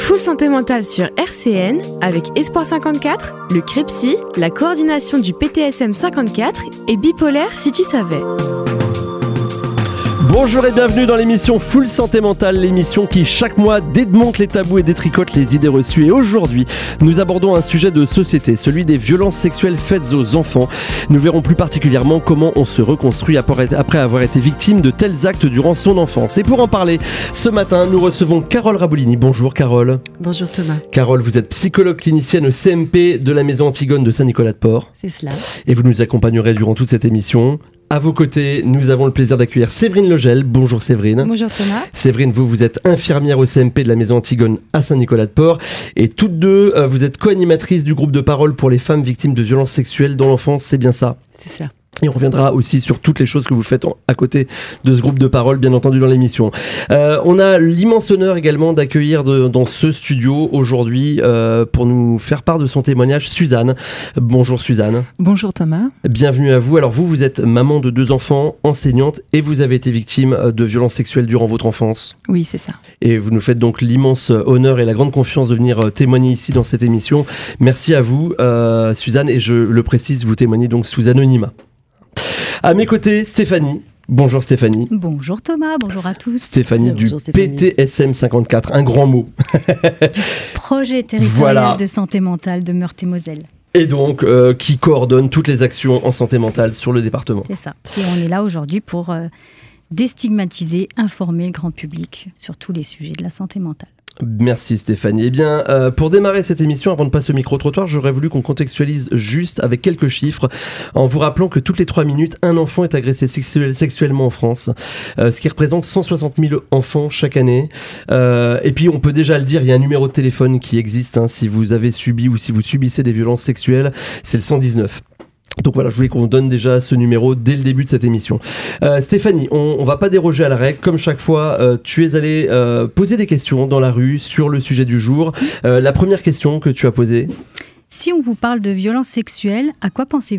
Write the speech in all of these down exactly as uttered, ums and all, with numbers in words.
Full Santé Mentale sur R C N avec Espoir cinquante-quatre, le CREPSI, la coordination du P T S M cinquante-quatre et Bipolaire si tu savais. Bonjour et bienvenue dans l'émission Full Santé Mentale, l'émission qui chaque mois démonte les tabous et détricote les idées reçues. Et aujourd'hui, nous abordons un sujet de société, celui des violences sexuelles faites aux enfants. Nous verrons plus particulièrement comment on se reconstruit après avoir été victime de tels actes durant son enfance. Et pour en parler, ce matin, nous recevons Carole Rabolini. Bonjour Carole. Bonjour Thomas. Carole, vous êtes psychologue clinicienne au C M P de la Maison Antigone de Saint-Nicolas-de-Port. C'est cela. Et vous nous accompagnerez durant toute cette émission. À vos côtés, nous avons le plaisir d'accueillir Séverine Legel. Bonjour Séverine. Bonjour Thomas. Séverine, vous, vous êtes infirmière au C M P de la Maison Antigone à Saint-Nicolas-de-Port. Et toutes deux, euh, vous êtes co-animatrices du groupe de parole pour les femmes victimes de violences sexuelles dans l'enfance. C'est bien ça ? C'est cela. Et on reviendra aussi sur toutes les choses que vous faites en, à côté de ce groupe de parole, bien entendu, dans l'émission. Euh, on a l'immense honneur également d'accueillir de, dans ce studio aujourd'hui, euh, pour nous faire part de son témoignage, Suzanne. Bonjour Suzanne. Bonjour Thomas. Bienvenue à vous. Alors vous, vous êtes maman de deux enfants, enseignante, et vous avez été victime de violences sexuelles durant votre enfance. Oui, c'est ça. Et vous nous faites donc l'immense honneur et la grande confiance de venir témoigner ici dans cette émission. Merci à vous, euh, Suzanne, et je le précise, vous témoignez donc sous anonymat. À mes côtés, Stéphanie. Bonjour Stéphanie. Bonjour Thomas, bonjour à tous. Stéphanie Bonjour du Stéphanie. P T S M cinquante-quatre, un grand mot. Du projet territorial Voilà. de santé mentale de Meurthe-et-Moselle. Et donc, euh, qui coordonne toutes les actions en santé mentale sur le département. C'est ça. Et on est là aujourd'hui pour euh, déstigmatiser, informer le grand public sur tous les sujets de la santé mentale. Merci Stéphanie. Eh bien, euh, pour démarrer cette émission, avant de passer au micro-trottoir, j'aurais voulu qu'on contextualise juste avec quelques chiffres, en vous rappelant que toutes les trois minutes, un enfant est agressé sexu- sexuellement en France, euh, ce qui représente cent soixante mille enfants chaque année. Euh, et puis, on peut déjà le dire, il y a un numéro de téléphone qui existe, hein, si vous avez subi ou si vous subissez des violences sexuelles, c'est le cent dix-neuf. Donc voilà, je voulais qu'on donne déjà ce numéro dès le début de cette émission. Euh, Stéphanie, on, on va pas déroger à la règle. Comme chaque fois, euh, tu es allée euh, poser des questions dans la rue sur le sujet du jour. Euh, la première question que tu as posée. Si on vous parle de violences sexuelles, à quoi pensez-vous ?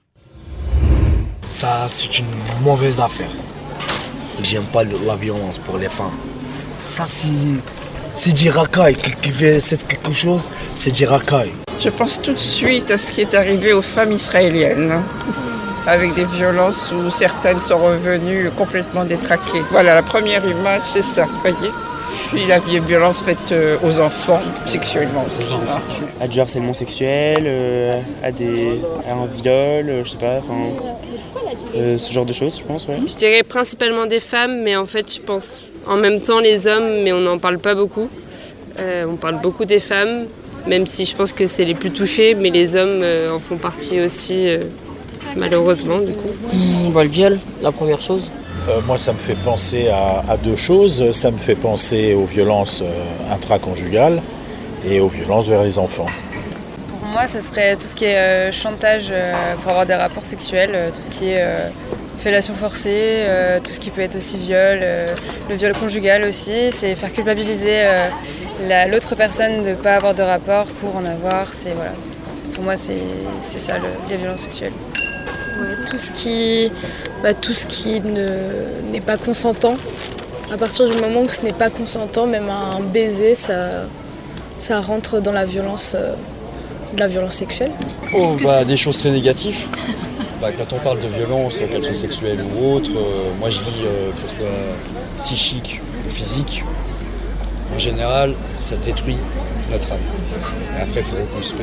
Ça, c'est une mauvaise affaire. J'aime pas la violence pour les femmes. Ça, c'est, c'est du racaille. Qui, qui fait c'est quelque chose, c'est du racaille. Je pense tout de suite à ce qui est arrivé aux femmes israéliennes, avec des violences où certaines sont revenues complètement détraquées. Voilà, la première image, c'est ça, vous voyez. Puis la violence faite aux enfants, sexuellement aussi. À du harcèlement sexuel, euh, à, des, à un viol, euh, je sais pas, enfin, euh, ce genre de choses, je pense, ouais. Je dirais principalement des femmes, mais en fait, je pense en même temps les hommes, mais on n'en parle pas beaucoup. Euh, on parle beaucoup des femmes. Même si je pense que c'est les plus touchés, mais les hommes euh, en font partie aussi, euh, malheureusement, du coup. Mmh, bah, le viol, la première chose. Euh, moi, ça me fait penser à, à deux choses. Ça me fait penser aux violences euh, intraconjugales et aux violences vers les enfants. Pour moi, ça serait tout ce qui est euh, chantage euh, pour avoir des rapports sexuels, euh, tout ce qui est euh, fellation forcée, euh, tout ce qui peut être aussi viol, euh, le viol conjugal aussi, c'est faire culpabiliser euh, la, l'autre personne de ne pas avoir de rapport pour en avoir. C'est, voilà. Pour moi, c'est, c'est ça, le, les violences sexuelles. Ouais, tout ce qui, bah, tout ce qui ne, n'est pas consentant. À partir du moment où ce n'est pas consentant, même un baiser, ça, ça rentre dans la violence, euh, de la violence sexuelle. Oh, bah, des choses très négatives. Bah, quand on parle de violence, qu'elle soit sexuelle ou autre, euh, moi je dis euh, que ce soit psychique ou physique, en général, ça détruit notre âme. Et après, il faut reconstruire.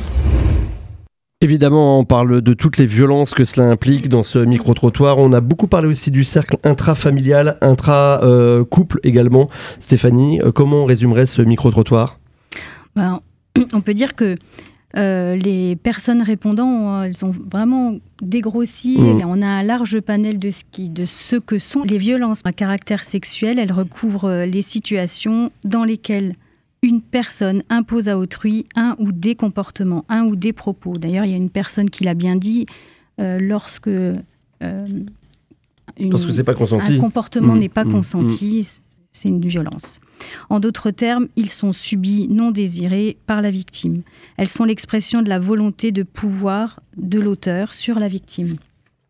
Évidemment, on parle de toutes les violences que cela implique dans ce micro-trottoir. On a beaucoup parlé aussi du cercle intrafamilial, intra-couple euh, également. Stéphanie, euh, comment on résumerait ce micro-trottoir ? Ben, on peut dire que Euh, les personnes répondant, elles ont vraiment dégrossi. Mmh. On a un large panel de ce, qui, de ce que sont les violences à caractère sexuel. Elles recouvrent les situations dans lesquelles une personne impose à autrui un ou des comportements, un ou des propos. D'ailleurs, il y a une personne qui l'a bien dit, euh, lorsque, euh, une, lorsque c'est pas consenti. un comportement mmh. n'est pas mmh. consenti, mmh. c'est une violence. En d'autres termes, ils sont subis, non désirés par la victime. Elles sont l'expression de la volonté de pouvoir de l'auteur sur la victime.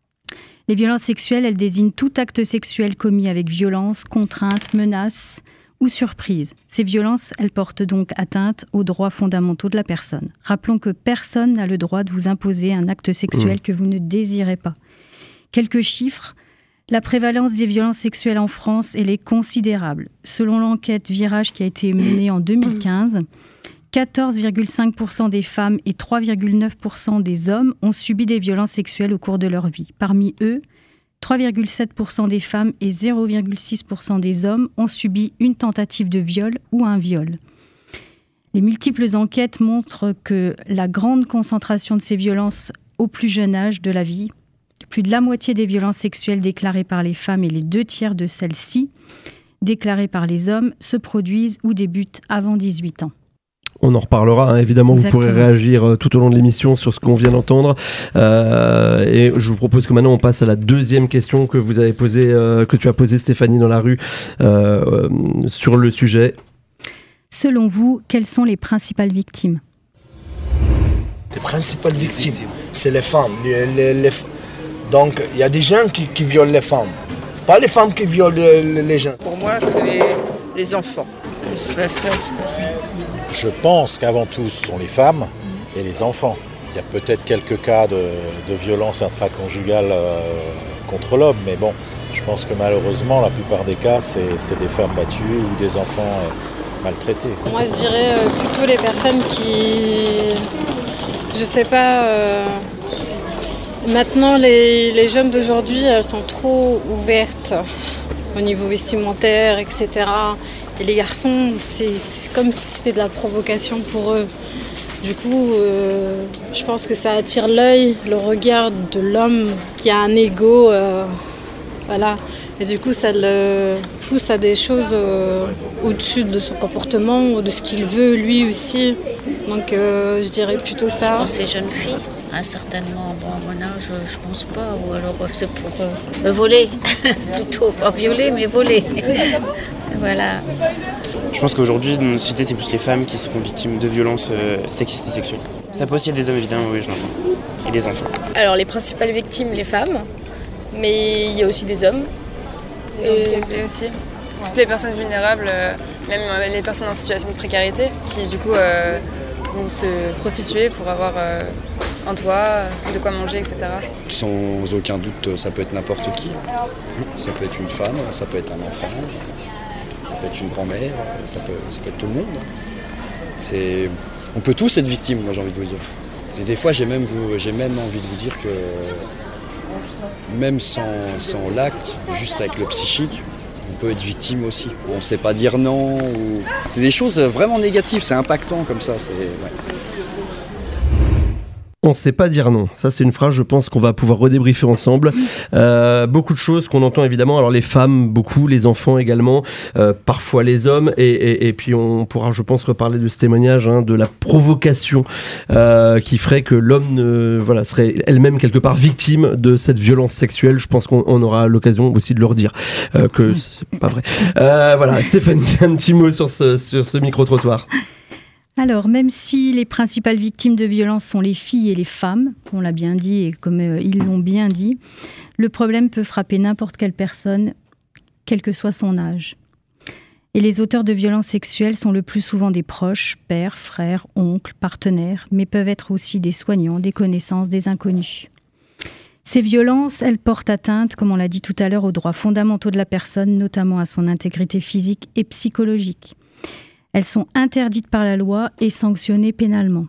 Les violences sexuelles, elles désignent tout acte sexuel commis avec violence, contrainte, menace ou surprise. Ces violences, elles portent donc atteinte aux droits fondamentaux de la personne. Rappelons que personne n'a le droit de vous imposer un acte sexuel mmh. que vous ne désirez pas. Quelques chiffres. La prévalence des violences sexuelles en France, elle est considérable. Selon l'enquête Virage qui a été menée en deux mille quinze, quatorze virgule cinq pour cent des femmes et trois virgule neuf pour cent des hommes ont subi des violences sexuelles au cours de leur vie. Parmi eux, trois virgule sept pour cent des femmes et zéro virgule six pour cent des hommes ont subi une tentative de viol ou un viol. Les multiples enquêtes montrent que la grande concentration de ces violences au plus jeune âge de la vie, plus de la moitié des violences sexuelles déclarées par les femmes et les deux tiers de celles-ci déclarées par les hommes se produisent ou débutent avant dix-huit ans. On en reparlera, hein, évidemment, Exactement. Vous pourrez réagir euh, tout au long de l'émission sur ce qu'on vient d'entendre. Euh, et je vous propose que maintenant on passe à la deuxième question que vous avez posée, euh, que tu as posée, Stéphanie, dans la rue, euh, euh, sur le sujet. Selon vous, quelles sont les principales victimes ? Les principales victimes, c'est les femmes. Les, les, les... Donc, il y a des gens qui, qui violent les femmes. Pas les femmes qui violent les, les gens. Pour moi, c'est les, les enfants. L'inceste. Je pense qu'avant tout, ce sont les femmes et les enfants. Il y a peut-être quelques cas de, de violence intraconjugale euh, contre l'homme, mais bon, je pense que malheureusement, la plupart des cas, c'est, c'est des femmes battues ou des enfants euh, maltraités. Moi, je dirais euh, plutôt les personnes qui... Je sais pas... Euh... Maintenant, les, les jeunes d'aujourd'hui, elles sont trop ouvertes au niveau vestimentaire, et cetera. Et les garçons, c'est, c'est comme si c'était de la provocation pour eux. Du coup, euh, je pense que ça attire l'œil, le regard de l'homme qui a un ego. Euh, voilà. Et du coup, ça le pousse à des choses euh, au-dessus de son comportement ou de ce qu'il veut lui aussi. Donc, euh, je dirais plutôt ça. Je pense que c'est jeunes filles. Hein, certainement, bon, à mon âge, je pense pas. Ou alors, c'est pour euh, voler. Plutôt, pas violer, mais voler. Voilà. Je pense qu'aujourd'hui, dans notre société, c'est plus les femmes qui seront victimes de violences euh, sexistes et sexuelles. Ça peut aussi être des hommes, évidemment, oui, je l'entends. Et des enfants. Alors, les principales victimes, les femmes. Mais il y a aussi des hommes. Les handicapés aussi. Toutes les personnes vulnérables, euh, même euh, les personnes en situation de précarité, qui du coup euh, vont se prostituer pour avoir euh, un toit, de quoi manger, et cetera. Sans aucun doute, ça peut être n'importe qui. Ça peut être une femme, ça peut être un enfant, ça peut être une grand-mère, ça peut, ça peut être tout le monde. C'est... On peut tous être victimes, moi j'ai envie de vous dire. Et des fois j'ai même, vous, j'ai même envie de vous dire que même sans, sans l'acte, juste avec le psychique, on peut être victime aussi. On ne sait pas dire non. Ou... C'est des choses vraiment négatives, c'est impactant comme ça. C'est... Ouais. On ne sait pas dire non. Ça, c'est une phrase, je pense, qu'on va pouvoir redébriefer ensemble. Euh, beaucoup de choses qu'on entend, évidemment. Alors, les femmes, beaucoup, les enfants également, euh, parfois les hommes. Et, et, et puis, on pourra, je pense, reparler de ce témoignage, hein, de la provocation euh, qui ferait que l'homme ne, voilà, serait elle-même, quelque part, victime de cette violence sexuelle. Je pense qu'on on aura l'occasion aussi de leur dire euh, que c'est pas vrai. Euh, voilà, Stéphanie, un petit mot sur ce, sur ce micro-trottoir. Alors, même si les principales victimes de violences sont les filles et les femmes, on l'a bien dit et comme euh, ils l'ont bien dit, le problème peut frapper n'importe quelle personne, quel que soit son âge. Et les auteurs de violences sexuelles sont le plus souvent des proches, pères, frères, oncles, partenaires, mais peuvent être aussi des soignants, des connaissances, des inconnus. Ces violences, elles portent atteinte, comme on l'a dit tout à l'heure, aux droits fondamentaux de la personne, notamment à son intégrité physique et psychologique. Elles sont interdites par la loi et sanctionnées pénalement.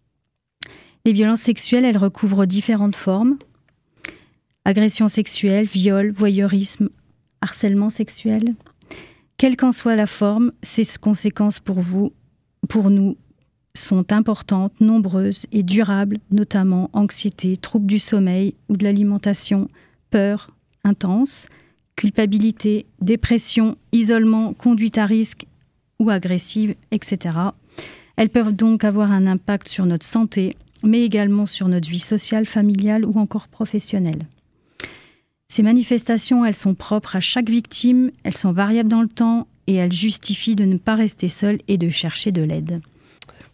Les violences sexuelles, elles recouvrent différentes formes. Agression sexuelle, viol, voyeurisme, harcèlement sexuel. Quelle qu'en soit la forme, ces conséquences pour vous, pour nous, sont importantes, nombreuses et durables, notamment anxiété, troubles du sommeil ou de l'alimentation, peur intense, culpabilité, dépression, isolement, conduite à risque, ou agressives, et cetera. Elles peuvent donc avoir un impact sur notre santé, mais également sur notre vie sociale, familiale ou encore professionnelle. Ces manifestations, elles sont propres à chaque victime, elles sont variables dans le temps et elles justifient de ne pas rester seule et de chercher de l'aide.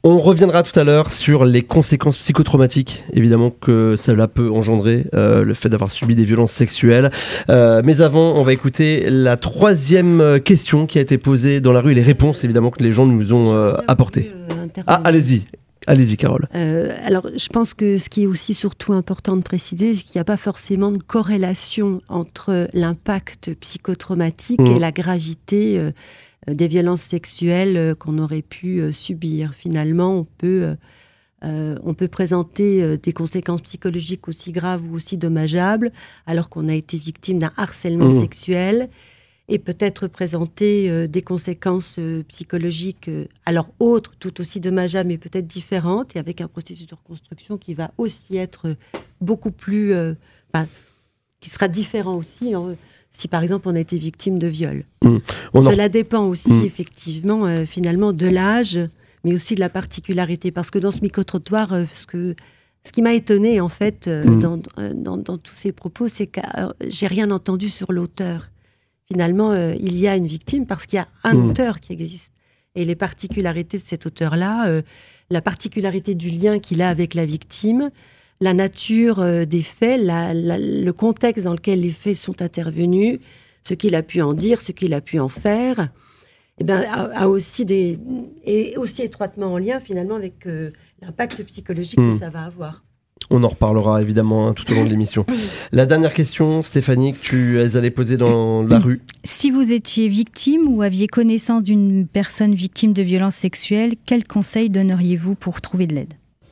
On reviendra tout à l'heure sur les conséquences psychotraumatiques, évidemment, que cela peut engendrer, euh, le fait d'avoir subi des violences sexuelles. Euh, mais avant, on va écouter la troisième question qui a été posée dans la rue et les réponses, évidemment, que les gens nous ont euh, apportées. Ah, allez-y. Allez-y, Carole. Euh, alors, je pense que ce qui est aussi surtout important de préciser, c'est qu'il n'y a pas forcément de corrélation entre l'impact psychotraumatique mmh. et la gravité euh, des violences sexuelles euh, qu'on aurait pu euh, subir. Finalement, on peut, euh, on peut présenter euh, des conséquences psychologiques aussi graves ou aussi dommageables, alors qu'on a été victime d'un harcèlement mmh. sexuel, et peut-être présenter euh, des conséquences euh, psychologiques, euh, alors autres, tout aussi dommageables, mais peut-être différentes, et avec un processus de reconstruction qui va aussi être beaucoup plus... Euh, bah, qui sera différent aussi, hein, si par exemple on a été victime de viol. Mmh. Cela en... dépend aussi, mmh. effectivement, euh, finalement, de l'âge, mais aussi de la particularité. Parce que dans ce micro-trottoir, euh, ce, que, ce qui m'a étonnée, en fait, euh, mmh. dans, dans, dans tous ces propos, c'est que euh, j'ai rien entendu sur l'auteur. Finalement, euh, il y a une victime parce qu'il y a un mmh. auteur qui existe. Et les particularités de cet auteur-là, euh, la particularité du lien qu'il a avec la victime, la nature euh, des faits, la, la, le contexte dans lequel les faits sont intervenus, ce qu'il a pu en dire, ce qu'il a pu en faire, eh ben, a, a aussi des, est aussi étroitement en lien finalement avec euh, l'impact psychologique mmh. que ça va avoir. On en reparlera évidemment hein, tout au long de l'émission. La dernière question, Stéphanie, que tu allais poser dans la rue. Si vous étiez victime ou aviez connaissance d'une personne victime de violences sexuelles, quels conseils donneriez-vous pour trouver de l'aide ?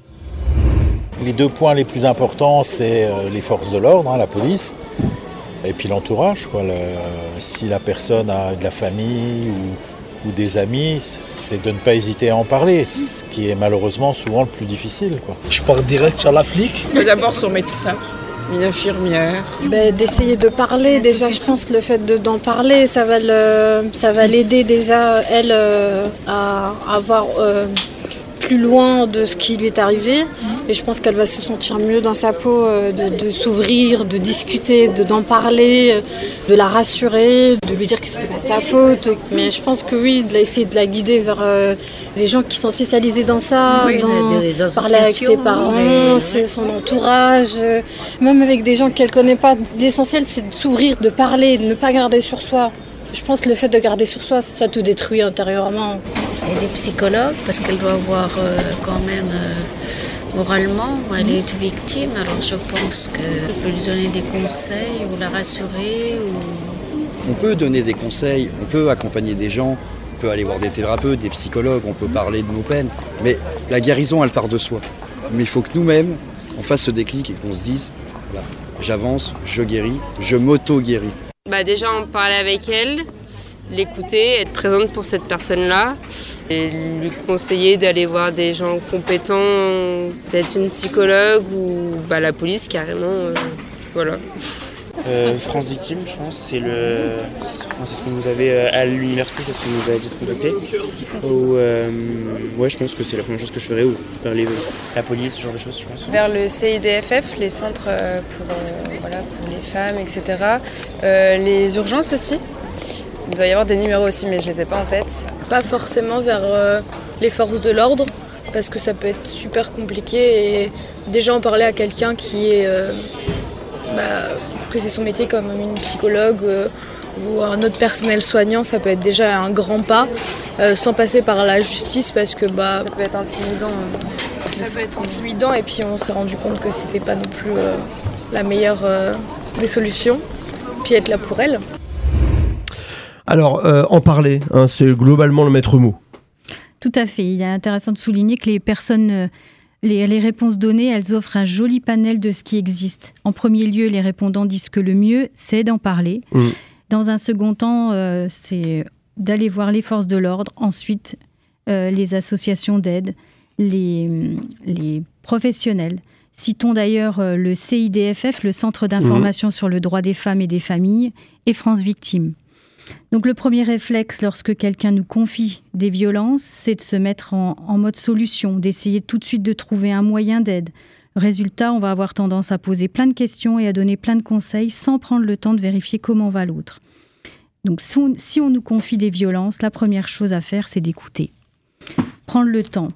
Les deux points les plus importants, c'est euh, les forces de l'ordre, hein, la police, et puis l'entourage. Quoi, le, si la personne a de la famille ou, ou des amis, c'est de ne pas hésiter à en parler, ce qui est malheureusement souvent le plus difficile. Quoi. Je pars direct sur la flic. D'abord son médecin, une infirmière. Ben, d'essayer de parler, déjà je pense le fait de, d'en parler, ça va, le, ça va l'aider déjà, elle, euh, à avoir... Euh, plus loin de ce qui lui est arrivé et je pense qu'elle va se sentir mieux dans sa peau de, de s'ouvrir, de discuter, de, d'en parler, de la rassurer, de lui dire que c'était pas de sa faute. Mais je pense que oui, d'essayer de la guider vers euh, les gens qui sont spécialisés dans ça, oui, dans, parler avec ses parents, ses, son entourage, euh, même avec des gens qu'elle connaît pas. L'essentiel c'est de s'ouvrir, de parler, de ne pas garder sur soi. Je pense que le fait de garder sur soi, ça te détruit intérieurement. Et des psychologues, parce qu'elle doit avoir euh, quand même, euh, moralement, elle est victime, alors je pense qu'elle peut lui donner des conseils ou la rassurer. Ou... On peut donner des conseils, on peut accompagner des gens, on peut aller voir des thérapeutes, des psychologues, on peut parler de nos peines, mais la guérison, elle part de soi. Mais il faut que nous-mêmes, on fasse ce déclic et qu'on se dise, voilà, j'avance, je guéris, je m'auto-guéris. Bah déjà en parler avec elle, l'écouter, être présente pour cette personne-là et lui conseiller d'aller voir des gens compétents, peut-être une psychologue ou bah, la police carrément, euh, voilà. Euh, France Victime, je pense, c'est le, c'est, enfin, c'est ce que vous avez euh, à l'université, c'est ce que vous avez dit de contacter. Ou, euh, ouais, je pense que c'est la première chose que je ferais, ou vers les, la police, ce genre de choses, je pense. Vers le C I D F F, les centres pour, euh, voilà, pour les femmes, et cetera. Euh, les urgences aussi. Il doit y avoir des numéros aussi, mais je ne les ai pas en tête. Pas forcément vers euh, les forces de l'ordre, parce que ça peut être super compliqué. Et déjà en parler à quelqu'un qui est... Euh, bah, que c'est son métier comme une psychologue euh, ou un autre personnel soignant, ça peut être déjà un grand pas, euh, sans passer par la justice parce que bah, ça peut être intimidant. Ça, ça peut être intimidant et puis on s'est rendu compte que c'était pas non plus euh, la meilleure euh, des solutions, puis être là pour elle. Alors, euh, en parler, hein, c'est globalement le maître mot. Tout à fait. Il est intéressant de souligner que les personnes... Euh, Les, les réponses données, elles offrent un joli panel de ce qui existe. En premier lieu, les répondants disent que le mieux, c'est d'en parler. Mmh. Dans un second temps, euh, c'est d'aller voir les forces de l'ordre. Ensuite, euh, les associations d'aide, les, les professionnels. Citons d'ailleurs euh, le C I D F F, le Centre d'information mmh. sur le droit des femmes et des familles, et France Victime. Donc le premier réflexe lorsque quelqu'un nous confie des violences, c'est de se mettre en, en mode solution, d'essayer tout de suite de trouver un moyen d'aide. Résultat, on va avoir tendance à poser plein de questions et à donner plein de conseils sans prendre le temps de vérifier comment va l'autre. Donc si on, si on nous confie des violences, la première chose à faire, c'est d'écouter. Prendre le temps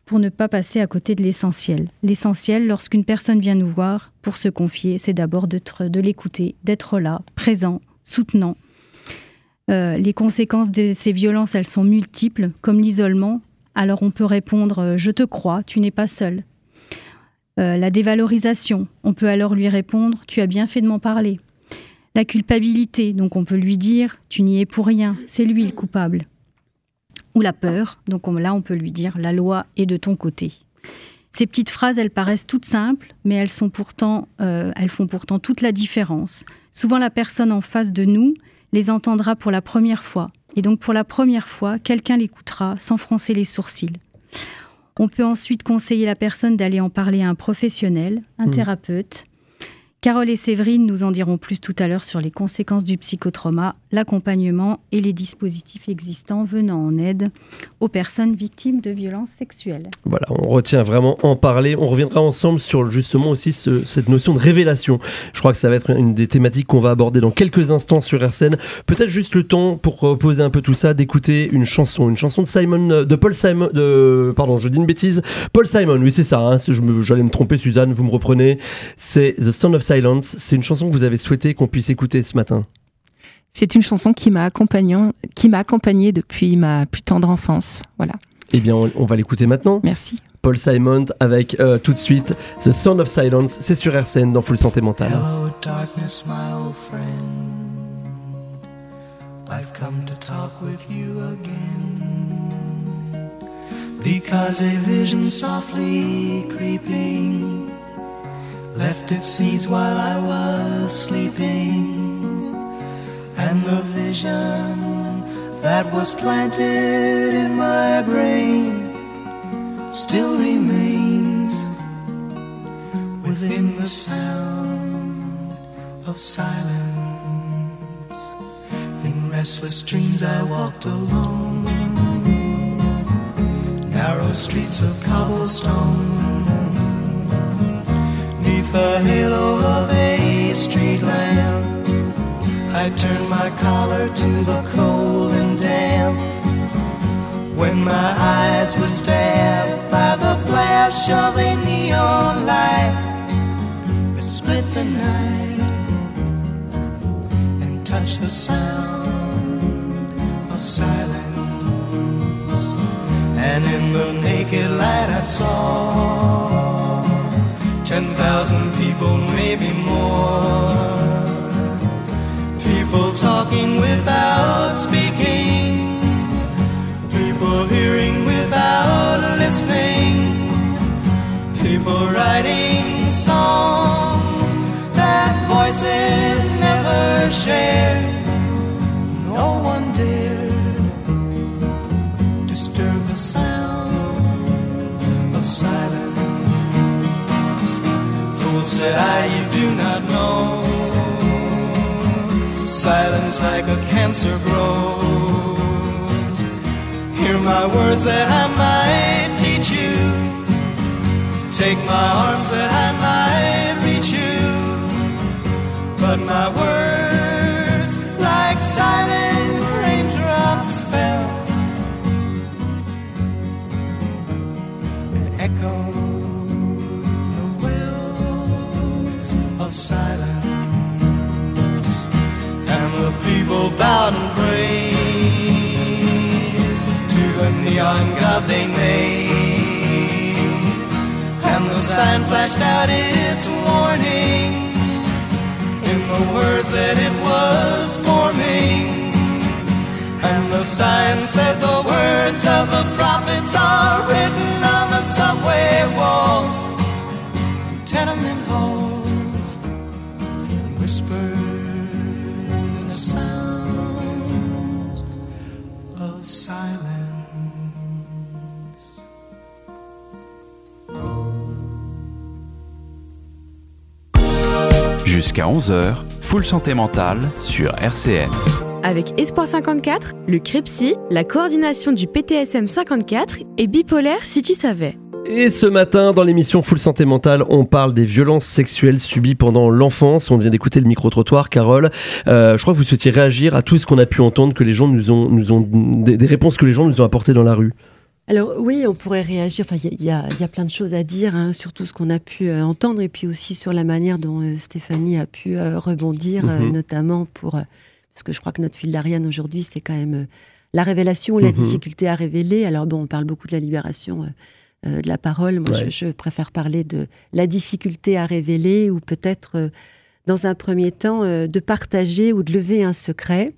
pour ne pas passer à côté de l'essentiel. L'essentiel, lorsqu'une personne vient nous voir pour se confier, c'est d'abord d'être, de l'écouter, d'être là, présent, soutenant. Euh, les conséquences de ces violences, elles sont multiples, comme l'isolement. Alors on peut répondre « je te crois, tu n'es pas seul ». Euh, la dévalorisation, on peut alors lui répondre « tu as bien fait de m'en parler ». La culpabilité, donc on peut lui dire « tu n'y es pour rien, c'est lui le coupable ». Ou la peur, donc on, là on peut lui dire « la loi est de ton côté ». Ces petites phrases, elles paraissent toutes simples, mais elles, sont pourtant, euh, elles font pourtant toute la différence. Souvent la personne en face de nous les entendra pour la première fois. Et donc pour la première fois, quelqu'un l'écoutera sans froncer les sourcils. On peut ensuite conseiller la personne d'aller en parler à un professionnel, un mmh. thérapeute. Carole et Séverine nous en diront plus tout à l'heure sur les conséquences du psychotrauma, l'accompagnement et les dispositifs existants venant en aide aux personnes victimes de violences sexuelles. Voilà, on retient vraiment en parler. On reviendra ensemble sur justement aussi ce, cette notion de révélation. Je crois que ça va être une des thématiques qu'on va aborder dans quelques instants sur R C N. Peut-être juste le temps, pour poser un peu tout ça, d'écouter une chanson, une chanson de Simon, de Paul Simon, de, pardon, je dis une bêtise, Paul Simon, oui c'est ça, hein, je me, j'allais me tromper Suzanne, vous me reprenez, c'est The Sound of Silence. C'est une chanson que vous avez souhaité qu'on puisse écouter ce matin. C'est une chanson qui m'a accompagnée, qui m'a accompagnée depuis ma plus tendre enfance. Voilà. Eh bien, on, on va l'écouter maintenant. Merci. Paul Simon avec euh, tout de suite The Sound of Silence. C'est sur R C N dans Full Santé Mentale. Hello, darkness, my old friend. I've come to talk with you again. Because a vision softly creeping left its seeds while I was sleeping, and the vision that was planted in my brain still remains within the sound of silence. In restless dreams I walked alone, narrow streets of cobblestone, beneath the halo of a street lamp. I turned my collar to the cold and damp, when my eyes were stabbed by the flash of a neon light that split the night and touched the sound of silence. And in the naked light I saw ten thousand people, maybe more. People talking without speaking, people hearing without listening, people writing songs that voices never shared. No one dared disturb the sound of silence. Fool, said I, you do not know, silence like a cancer grows. Hear my words that I might teach you, take my arms that I might reach you, but my words like silent raindrops fell and echoed the wells of silence. The people bowed and prayed to the neon god they made, and the sign flashed out its warning in the words that it was forming. And the sign said the words of the prophets are written on the subway walls, tenement halls, whispered sounds of silence. Jusqu'à onze heures, Full Santé Mentale sur R C N. Avec Espoir cinquante-quatre, le CREPSI, la coordination du P T S M cinquante-quatre et Bipolaire si tu savais. Et ce matin, dans l'émission Full Santé Mentale, on parle des violences sexuelles subies pendant l'enfance. On vient d'écouter le micro-trottoir. Carole, euh, je crois que vous souhaitiez réagir à tout ce qu'on a pu entendre, que les gens nous ont, nous ont des, des réponses que les gens nous ont apportées dans la rue. Alors oui, on pourrait réagir, enfin il y, y, y a plein de choses à dire, hein, sur tout ce qu'on a pu euh, entendre, et puis aussi sur la manière dont euh, Stéphanie a pu euh, rebondir, mm-hmm. euh, notamment pour, euh, parce que je crois que notre fil d'Ariane aujourd'hui, c'est quand même euh, la révélation ou la mm-hmm. difficulté à révéler. Alors bon, on parle beaucoup de la libération euh, euh, de la parole, moi ouais. je, je préfère parler de la difficulté à révéler, ou peut-être euh, dans un premier temps euh, de partager ou de lever un secret.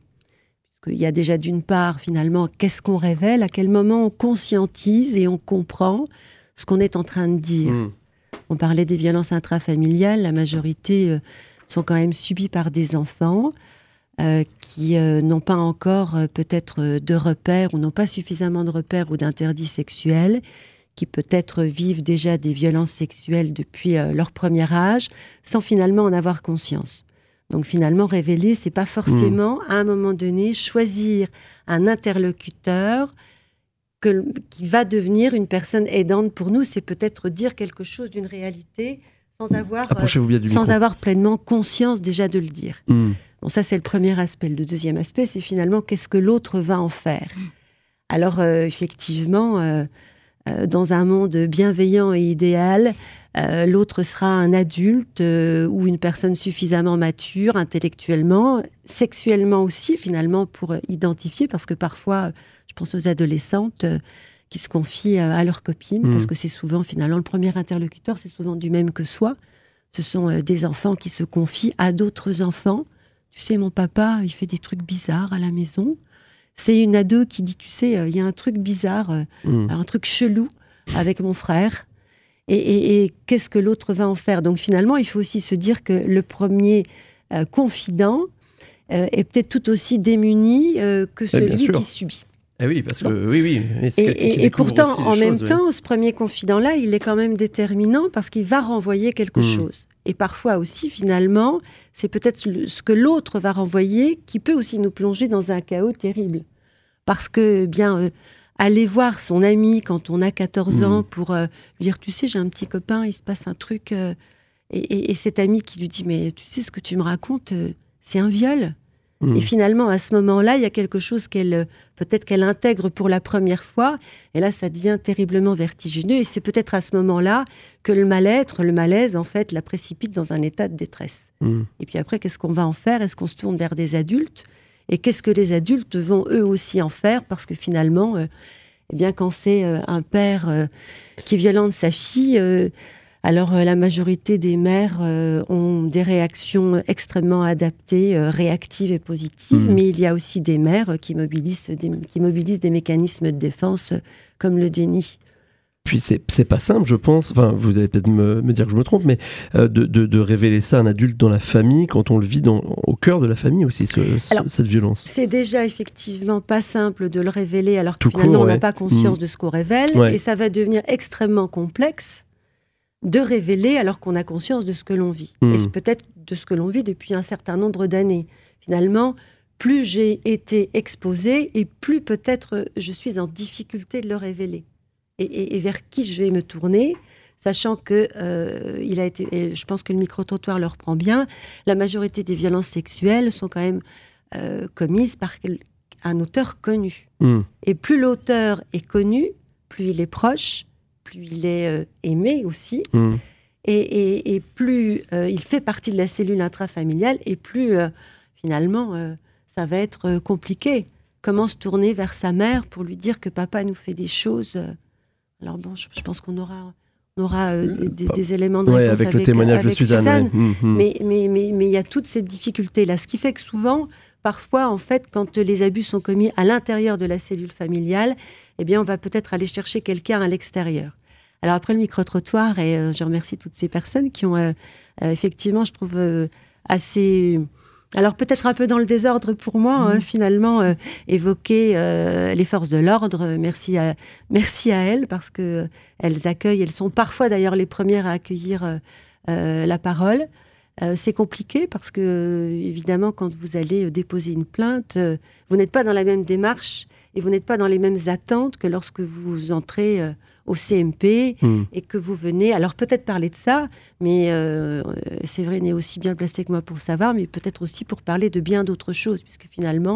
Il y a déjà d'une part, finalement, qu'est-ce qu'on révèle, à quel moment on conscientise et on comprend ce qu'on est en train de dire. Mmh. On parlait des violences intrafamiliales, la majorité euh, sont quand même subies par des enfants euh, qui euh, n'ont pas encore euh, peut-être euh, de repères, ou n'ont pas suffisamment de repères ou d'interdits sexuels, qui peut-être vivent déjà des violences sexuelles depuis euh, leur premier âge, sans finalement en avoir conscience. Donc finalement, révéler, c'est pas forcément, mmh. à un moment donné, choisir un interlocuteur que, qui va devenir une personne aidante pour nous. C'est peut-être dire quelque chose d'une réalité sans avoir, euh, sans avoir pleinement conscience déjà de le dire. Mmh. Bon, ça, c'est le premier aspect. Le deuxième aspect, c'est finalement qu'est-ce que l'autre va en faire. Alors, euh, effectivement, euh, euh, dans un monde bienveillant et idéal, Euh, l'autre sera un adulte euh, ou une personne suffisamment mature intellectuellement, sexuellement aussi finalement, pour euh, identifier, parce que parfois, je pense aux adolescentes euh, qui se confient euh, à leurs copines, mmh. parce que c'est souvent finalement le premier interlocuteur, c'est souvent du même que soi. Ce sont euh, des enfants qui se confient à d'autres enfants. Tu sais, mon papa, il fait des trucs bizarres à la maison. C'est une ado qui dit, tu sais, il euh, y a un truc bizarre, euh, mmh. un truc chelou avec mon frère. Et, et, et qu'est-ce que l'autre va en faire? Donc finalement, il faut aussi se dire que le premier euh, confident euh, est peut-être tout aussi démuni euh, que celui qui subit. Eh oui, parce que bon. oui, oui. Et, et, et pourtant, en même choses, temps, oui. ce premier confident-là, il est quand même déterminant parce qu'il va renvoyer quelque mmh. chose. Et parfois aussi, finalement, c'est peut-être ce que l'autre va renvoyer qui peut aussi nous plonger dans un chaos terrible. Parce que, bien... Euh, aller voir son ami quand on a quatorze ans pour euh, lui dire, tu sais, j'ai un petit copain, il se passe un truc. Euh, et, et, et cet ami qui lui dit, mais tu sais, ce que tu me racontes, euh, c'est un viol. Mmh. Et finalement, à ce moment-là, il y a quelque chose qu'elle, peut-être qu'elle intègre pour la première fois. Et là, ça devient terriblement vertigineux. Et c'est peut-être à ce moment-là que le mal-être, le malaise, en fait, la précipite dans un état de détresse. Mmh. Et puis après, qu'est-ce qu'on va en faire? Est-ce qu'on se tourne vers des adultes? Et qu'est-ce que les adultes vont eux aussi en faire? Parce que finalement, euh, eh bien, quand c'est euh, un père euh, qui violente sa fille, euh, alors euh, la majorité des mères euh, ont des réactions extrêmement adaptées, euh, réactives et positives. Mmh. Mais il y a aussi des mères qui mobilisent des, qui mobilisent des mécanismes de défense euh, comme le déni. Puis c'est, c'est pas simple, je pense, enfin vous allez peut-être me, me dire que je me trompe, mais euh, de, de, de révéler ça à un adulte dans la famille, quand on le vit dans, au cœur de la famille aussi, ce, alors, cette violence. C'est déjà effectivement pas simple de le révéler alors que Tout finalement court, ouais. on n'a pas conscience mmh. de ce qu'on révèle, ouais. et ça va devenir extrêmement complexe de révéler alors qu'on a conscience de ce que l'on vit. Mmh. Et c'est peut-être de ce que l'on vit depuis un certain nombre d'années. Finalement, plus j'ai été exposée et plus peut-être je suis en difficulté de le révéler. Et, et, et vers qui je vais me tourner, sachant que euh, il a été, et je pense que le micro-trottoir le reprend bien, la majorité des violences sexuelles sont quand même euh, commises par un auteur connu. Mmh. Et plus l'auteur est connu, plus il est proche, plus il est euh, aimé aussi, mmh. et, et, et plus euh, il fait partie de la cellule intrafamiliale, et plus euh, finalement euh, ça va être euh, compliqué. Comment se tourner vers sa mère pour lui dire que papa nous fait des choses euh, Alors bon, je, je pense qu'on aura, on aura euh, des, des, des éléments de ouais, réponse avec, avec le témoignage avec de Suzanne. Suzanne. Ouais. Mmh, mmh. Mais mais mais mais il y a toute cette difficulté là, ce qui fait que souvent, parfois en fait, quand les abus sont commis à l'intérieur de la cellule familiale, eh bien, on va peut-être aller chercher quelqu'un à l'extérieur. Alors après le micro-trottoir, et euh, je remercie toutes ces personnes qui ont euh, euh, effectivement, je trouve euh, assez. Alors peut-être un peu dans le désordre pour moi, mmh. hein, finalement, euh, évoquer euh, les forces de l'ordre. Merci à, merci à elles, parce qu'elles euh, accueillent, elles sont parfois d'ailleurs les premières à accueillir euh, euh, la parole. Euh, c'est compliqué parce que, euh, évidemment, quand vous allez déposer une plainte, euh, vous n'êtes pas dans la même démarche et vous n'êtes pas dans les mêmes attentes que lorsque vous entrez euh, au C M P mmh. et que vous venez, alors peut-être parler de ça, mais euh, Séverine est aussi bien placée que moi pour le savoir, mais peut-être aussi pour parler de bien d'autres choses, puisque finalement,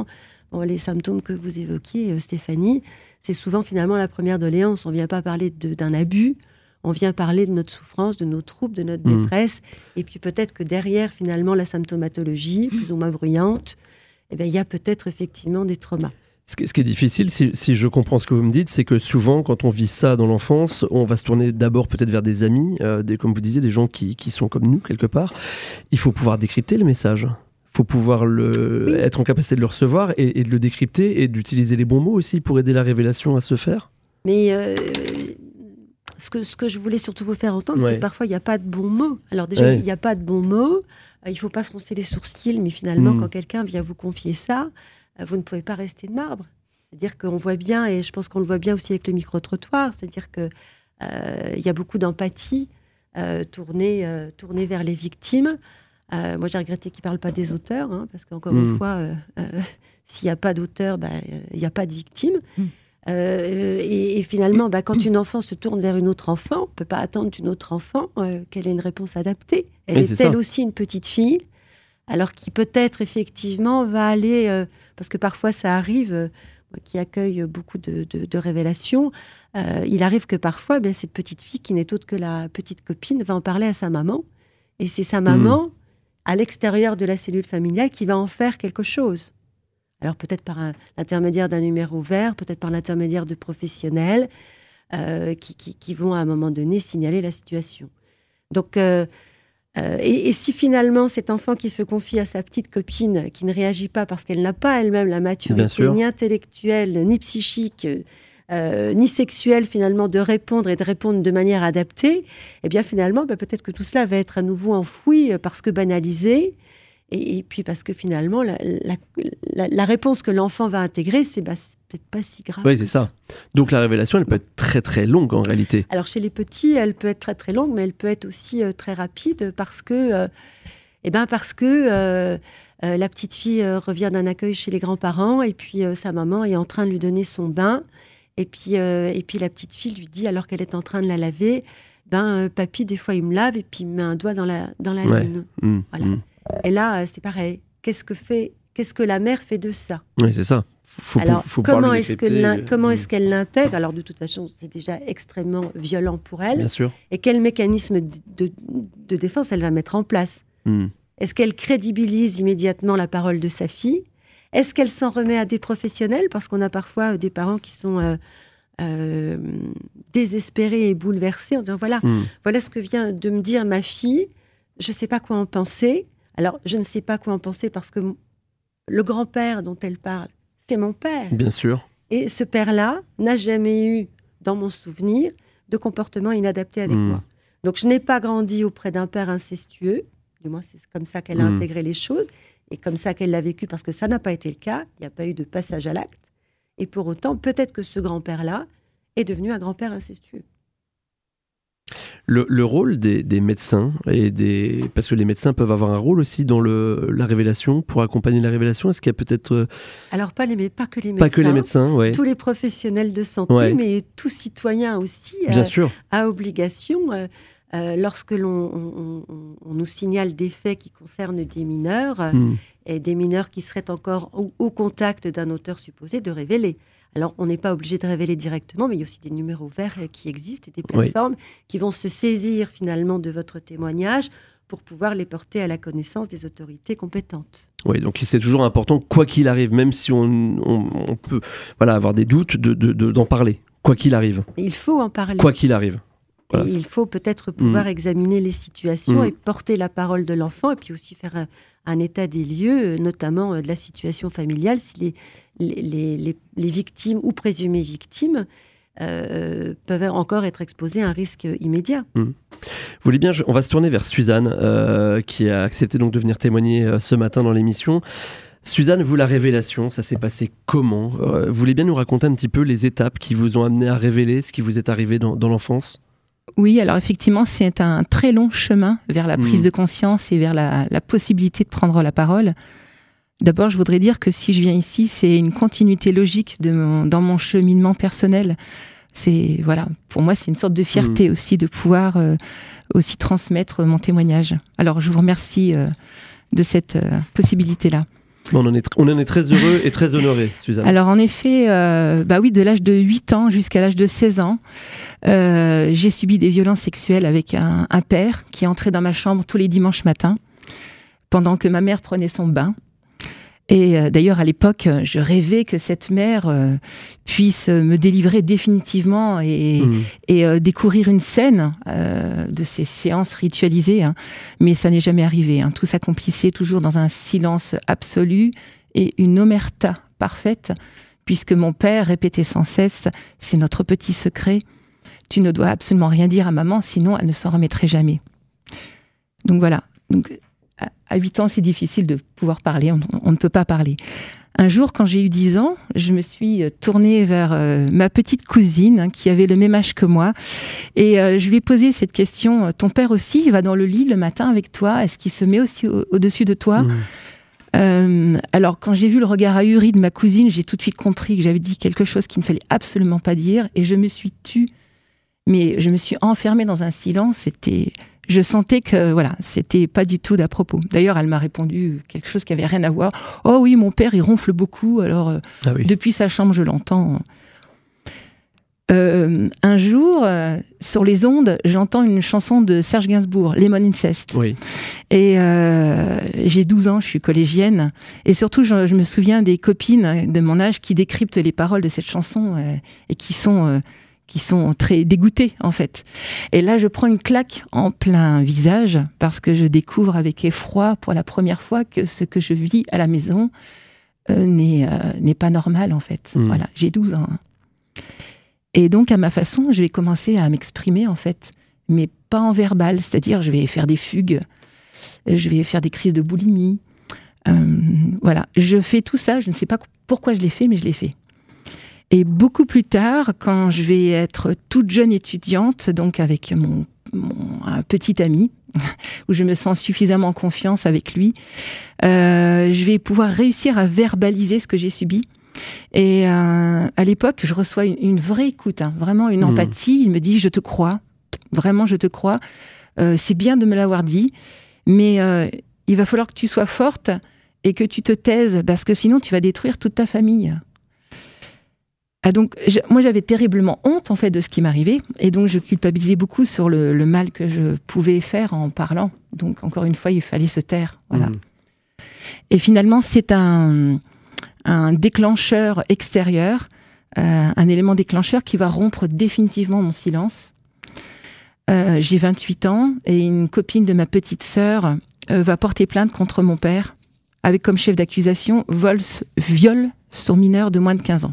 bon, les symptômes que vous évoquiez, euh, Stéphanie, c'est souvent finalement la première doléance. On ne vient pas parler de, d'un abus, on vient parler de notre souffrance, de nos troubles, de notre mmh. détresse. Et puis peut-être que derrière, finalement, la symptomatologie, plus ou moins bruyante, eh bien, il y a peut-être effectivement des traumas. Ce qui est difficile, si, si je comprends ce que vous me dites, c'est que souvent, quand on vit ça dans l'enfance, on va se tourner d'abord peut-être vers des amis, euh, des, comme vous disiez, des gens qui, qui sont comme nous, quelque part. Il faut pouvoir décrypter le message. Il faut pouvoir le, oui. être en capacité de le recevoir et, et de le décrypter et d'utiliser les bons mots aussi pour aider la révélation à se faire. Mais euh, ce, que, ce que je voulais surtout vous faire entendre, ouais. c'est que parfois, il n'y a pas de bons mots. Alors déjà, il ouais. n'y a pas de bons mots. Il ne faut pas froncer les sourcils, mais finalement, mmh. quand quelqu'un vient vous confier ça, vous ne pouvez pas rester de marbre. C'est-à-dire qu'on voit bien, et je pense qu'on le voit bien aussi avec le micro-trottoir, c'est-à-dire qu'il euh, y a beaucoup d'empathie euh, tournée, euh, tournée vers les victimes. Euh, moi, j'ai regretté qu'ils ne parlent pas des auteurs, hein, parce qu'encore mmh. une fois, euh, euh, s'il n'y a pas d'auteur, bah, il n'y a pas de victime. Mmh. Euh, et, et finalement, bah, quand une enfant se tourne vers une autre enfant, on ne peut pas attendre d'une autre enfant euh, qu'elle ait une réponse adaptée. Elle est, est elle aussi une petite fille, alors qui peut-être effectivement va aller... Euh, parce que parfois ça arrive, euh, qui accueille beaucoup de, de, de révélations, euh, il arrive que parfois, ben, cette petite fille qui n'est autre que la petite copine va en parler à sa maman, et c'est sa maman, mmh. à l'extérieur de la cellule familiale, qui va en faire quelque chose. Alors peut-être par un, l'intermédiaire d'un numéro vert, peut-être par l'intermédiaire de professionnels euh, qui, qui, qui vont à un moment donné signaler la situation. Donc... Euh, Euh, et, et si finalement cet enfant qui se confie à sa petite copine, qui ne réagit pas parce qu'elle n'a pas elle-même la maturité ni intellectuelle, ni psychique, euh, ni sexuelle finalement de répondre et de répondre de manière adaptée, eh bien finalement bah, peut-être que tout cela va être à nouveau enfoui parce que banalisé, et, et puis parce que finalement la, la, la, la réponse que l'enfant va intégrer, c'est, bah, c'est peut-être pas si grave. Oui, c'est ça. Donc la révélation, elle peut être très très longue en réalité. Alors chez les petits, elle peut être très très longue, mais elle peut être aussi euh, très rapide parce que, euh, eh ben parce que euh, euh, la petite fille euh, revient d'un accueil chez les grands-parents et puis euh, sa maman est en train de lui donner son bain et puis euh, et puis la petite fille lui dit alors qu'elle est en train de la laver, ben euh, papy des fois il me lave et puis il me met un doigt dans la dans la ouais. lune. Mmh, voilà. Mmh. Et là euh, c'est pareil. Qu'est-ce que fait Qu'est-ce que la mère fait de ça ? Oui, c'est ça. Faut, alors, faut comment, est-ce que comment est-ce qu'elle l'intègre ? Alors, de toute façon, c'est déjà extrêmement violent pour elle. Bien sûr. Et quel mécanisme de, de, de défense elle va mettre en place ? mm. Est-ce qu'elle crédibilise immédiatement la parole de sa fille ? Est-ce qu'elle s'en remet à des professionnels ? Parce qu'on a parfois des parents qui sont euh, euh, désespérés et bouleversés en disant, voilà, mm. voilà ce que vient de me dire ma fille, je ne sais pas quoi en penser. Alors, je ne sais pas quoi en penser parce que le grand-père dont elle parle, c'est mon père. Bien sûr. Et ce père-là n'a jamais eu, dans mon souvenir, de comportement inadapté avec mmh. moi. Donc, je n'ai pas grandi auprès d'un père incestueux. Du moins, c'est comme ça qu'elle a mmh. intégré les choses. Et comme ça qu'elle l'a vécu, parce que ça n'a pas été le cas. Il n'y a pas eu de passage à l'acte. Et pour autant, peut-être que ce grand-père-là est devenu un grand-père incestueux. Le, le rôle des, des médecins, et des, parce que les médecins peuvent avoir un rôle aussi dans le, la révélation, pour accompagner la révélation, est-ce qu'il y a peut-être... Alors, pas, les, pas que les médecins, pas que les médecins ouais. tous les professionnels de santé, ouais. mais tout citoyen aussi Bien euh, sûr. a obligation, euh, euh, lorsque l'on on, on, on nous signale des faits qui concernent des mineurs, euh, mm. et des mineurs qui seraient encore au, au contact d'un auteur supposé, de révéler. Alors, on n'est pas obligé de révéler directement, mais il y a aussi des numéros verts qui existent et des plateformes oui. qui vont se saisir finalement de votre témoignage pour pouvoir les porter à la connaissance des autorités compétentes. Oui, donc c'est toujours important, quoi qu'il arrive, même si on, on, on peut voilà, avoir des doutes, de, de, de, d'en parler, quoi qu'il arrive. Il faut en parler. Quoi qu'il arrive. Voilà. Il faut peut-être pouvoir mmh. examiner les situations mmh. et porter la parole de l'enfant, et puis aussi faire un, un état des lieux, notamment de la situation familiale, si les, les, les, les, les victimes ou présumées victimes euh, peuvent encore être exposées à un risque immédiat. Mmh. Vous voulez bien, je, on va se tourner vers Suzanne, euh, qui a accepté donc de venir témoigner euh, ce matin dans l'émission. Suzanne, vous, la révélation, ça s'est passé comment ? euh, Vous voulez bien nous raconter un petit peu les étapes qui vous ont amené à révéler ce qui vous est arrivé dans, dans l'enfance ? Oui, alors effectivement, c'est un très long chemin vers la prise mmh. de conscience et vers la, la possibilité de prendre la parole. D'abord, je voudrais dire que si je viens ici, c'est une continuité logique de mon, dans mon cheminement personnel. C'est, voilà, pour moi, c'est une sorte de fierté mmh. aussi de pouvoir euh, aussi transmettre mon témoignage. Alors, je vous remercie euh, de cette euh, possibilité-là. On en est, on en est très heureux et très honorés, Suzanne. Alors en effet, euh, bah oui, de l'âge de huit ans jusqu'à l'âge de seize ans, euh, j'ai subi des violences sexuelles avec un, un père qui entrait dans ma chambre tous les dimanches matins pendant que ma mère prenait son bain. Et euh, d'ailleurs, à l'époque, je rêvais que cette mère euh, puisse me délivrer définitivement et, mmh. et euh, découvrir une scène euh, de ces séances ritualisées. Hein. Mais ça n'est jamais arrivé. Hein. Tout s'accomplissait toujours dans un silence absolu et une omerta parfaite, puisque mon père répétait sans cesse « C'est notre petit secret. Tu ne dois absolument rien dire à maman, sinon elle ne s'en remettrait jamais. » Donc voilà. Donc, à huit ans, c'est difficile de pouvoir parler, on, on ne peut pas parler. Un jour, quand j'ai eu dix ans, je me suis tournée vers euh, ma petite cousine, hein, qui avait le même âge que moi, et euh, je lui ai posé cette question, ton père aussi, il va dans le lit le matin avec toi, est-ce qu'il se met aussi au- au-dessus de toi ? Mmh. euh, Alors, quand j'ai vu le regard ahuri de ma cousine, j'ai tout de suite compris que j'avais dit quelque chose qu'il ne fallait absolument pas dire, et je me suis tue. Mais je me suis enfermée dans un silence, c'était... Je sentais que voilà, c'était pas du tout d'à propos. D'ailleurs, elle m'a répondu quelque chose qui avait rien à voir. Oh oui, mon père, il ronfle beaucoup. Alors, euh, ah oui. Depuis sa chambre, je l'entends. Euh, un jour, euh, sur les ondes, j'entends une chanson de Serge Gainsbourg, Lemon Incest. Oui. Et euh, j'ai douze ans, je suis collégienne. Et surtout, je, je me souviens des copines de mon âge qui décryptent les paroles de cette chanson euh, et qui sont... Euh, qui sont très dégoûtés, en fait. Et là, je prends une claque en plein visage parce que je découvre avec effroi pour la première fois que ce que je vis à la maison euh, n'est, euh, n'est pas normal, en fait. Mmh. Voilà, j'ai douze ans. Et donc, à ma façon, je vais commencer à m'exprimer, en fait, mais pas en verbal, c'est-à-dire je vais faire des fugues, je vais faire des crises de boulimie. Euh, voilà, je fais tout ça, je ne sais pas pourquoi je l'ai fait, mais je l'ai fait. Et beaucoup plus tard, quand je vais être toute jeune étudiante, donc avec mon, mon un petit ami, où je me sens suffisamment en confiance avec lui, euh, je vais pouvoir réussir à verbaliser ce que j'ai subi. Et euh, à l'époque, je reçois une, une vraie écoute, hein, vraiment une empathie. Il me dit « Je te crois, vraiment je te crois, euh, c'est bien de me l'avoir dit, mais euh, il va falloir que tu sois forte et que tu te taises, parce que sinon tu vas détruire toute ta famille. » Ah donc, je, moi, j'avais terriblement honte, en fait, de ce qui m'arrivait. Et donc, je culpabilisais beaucoup sur le, le mal que je pouvais faire en parlant. Donc, encore une fois, il fallait se taire. Voilà. Mmh. Et finalement, c'est un, un déclencheur extérieur, euh, un élément déclencheur qui va rompre définitivement mon silence. Euh, j'ai vingt-huit ans et une copine de ma petite sœur euh, va porter plainte contre mon père avec comme chef d'accusation vol, viol sur mineur de moins de quinze ans.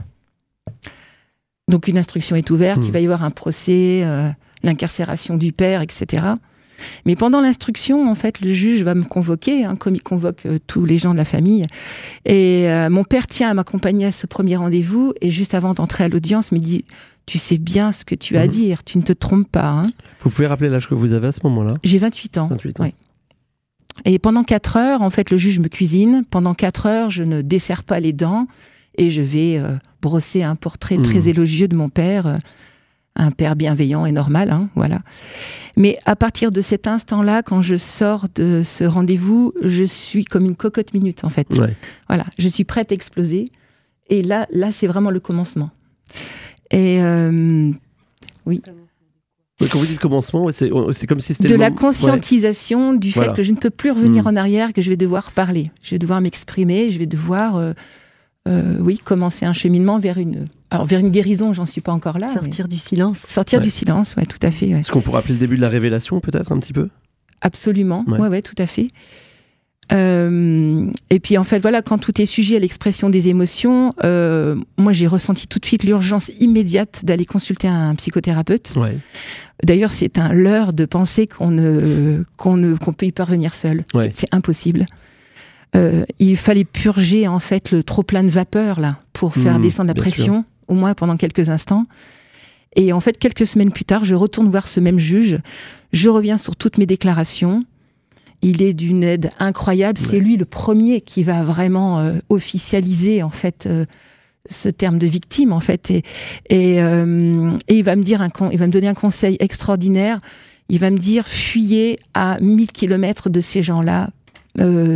Donc une instruction est ouverte, mmh. il va y avoir un procès, euh, l'incarcération du père, et cetera. Mais pendant l'instruction, en fait, le juge va me convoquer, hein, comme il convoque euh, tous les gens de la famille. Et euh, mon père tient à m'accompagner à ce premier rendez-vous, et juste avant d'entrer à l'audience, me dit « Tu sais bien ce que tu as à mmh. dire, tu ne te trompes pas. Hein. » Vous pouvez rappeler l'âge que vous avez à ce moment-là ? J'ai vingt-huit ans. vingt-huit ans. Ouais. Et pendant quatre heures, en fait, le juge me cuisine. Pendant quatre heures, je ne desserre pas les dents. Et je vais euh, brosser un portrait mmh. très élogieux de mon père, euh, un père bienveillant et normal, hein, voilà. Mais à partir de cet instant-là, quand je sors de ce rendez-vous, je suis comme une cocotte minute, en fait. Ouais. Voilà, je suis prête à exploser. Et là, là, c'est vraiment le commencement. Et euh, oui. Quand vous dites commencement, c'est, c'est comme si c'était... De le la moment... conscientisation ouais. du fait voilà. que je ne peux plus revenir mmh. en arrière, que je vais devoir parler. Je vais devoir m'exprimer, je vais devoir... Euh, Euh, oui, commencer un cheminement vers une, alors vers une guérison, j'en suis pas encore là. Sortir du silence. Sortir ouais. du silence, ouais, tout à fait. Ouais. Est-ce qu'on pourrait appeler le début de la révélation, peut-être, un petit peu ? Absolument, ouais, ouais, ouais tout à fait. Euh, et puis, en fait, voilà, quand tout est sujet à l'expression des émotions, euh, moi, j'ai ressenti tout de suite l'urgence immédiate d'aller consulter un psychothérapeute. Ouais. D'ailleurs, c'est un leurre de penser qu'on, ne, qu'on, ne, qu'on peut y parvenir seul. Ouais. C'est, c'est impossible. Euh, il fallait purger en fait le trop plein de vapeur là pour faire mmh, descendre la pression, sûr. Au moins pendant quelques instants. Et en fait, quelques semaines plus tard, je retourne voir ce même juge. Je reviens sur toutes mes déclarations. Il est d'une aide incroyable. Ouais. C'est lui le premier qui va vraiment euh, officialiser en fait euh, ce terme de victime en fait. Et, et, euh, et il va me dire un con- il va me donner un conseil extraordinaire. Il va me dire fuyez à mille kilomètres de ces gens-là. Euh,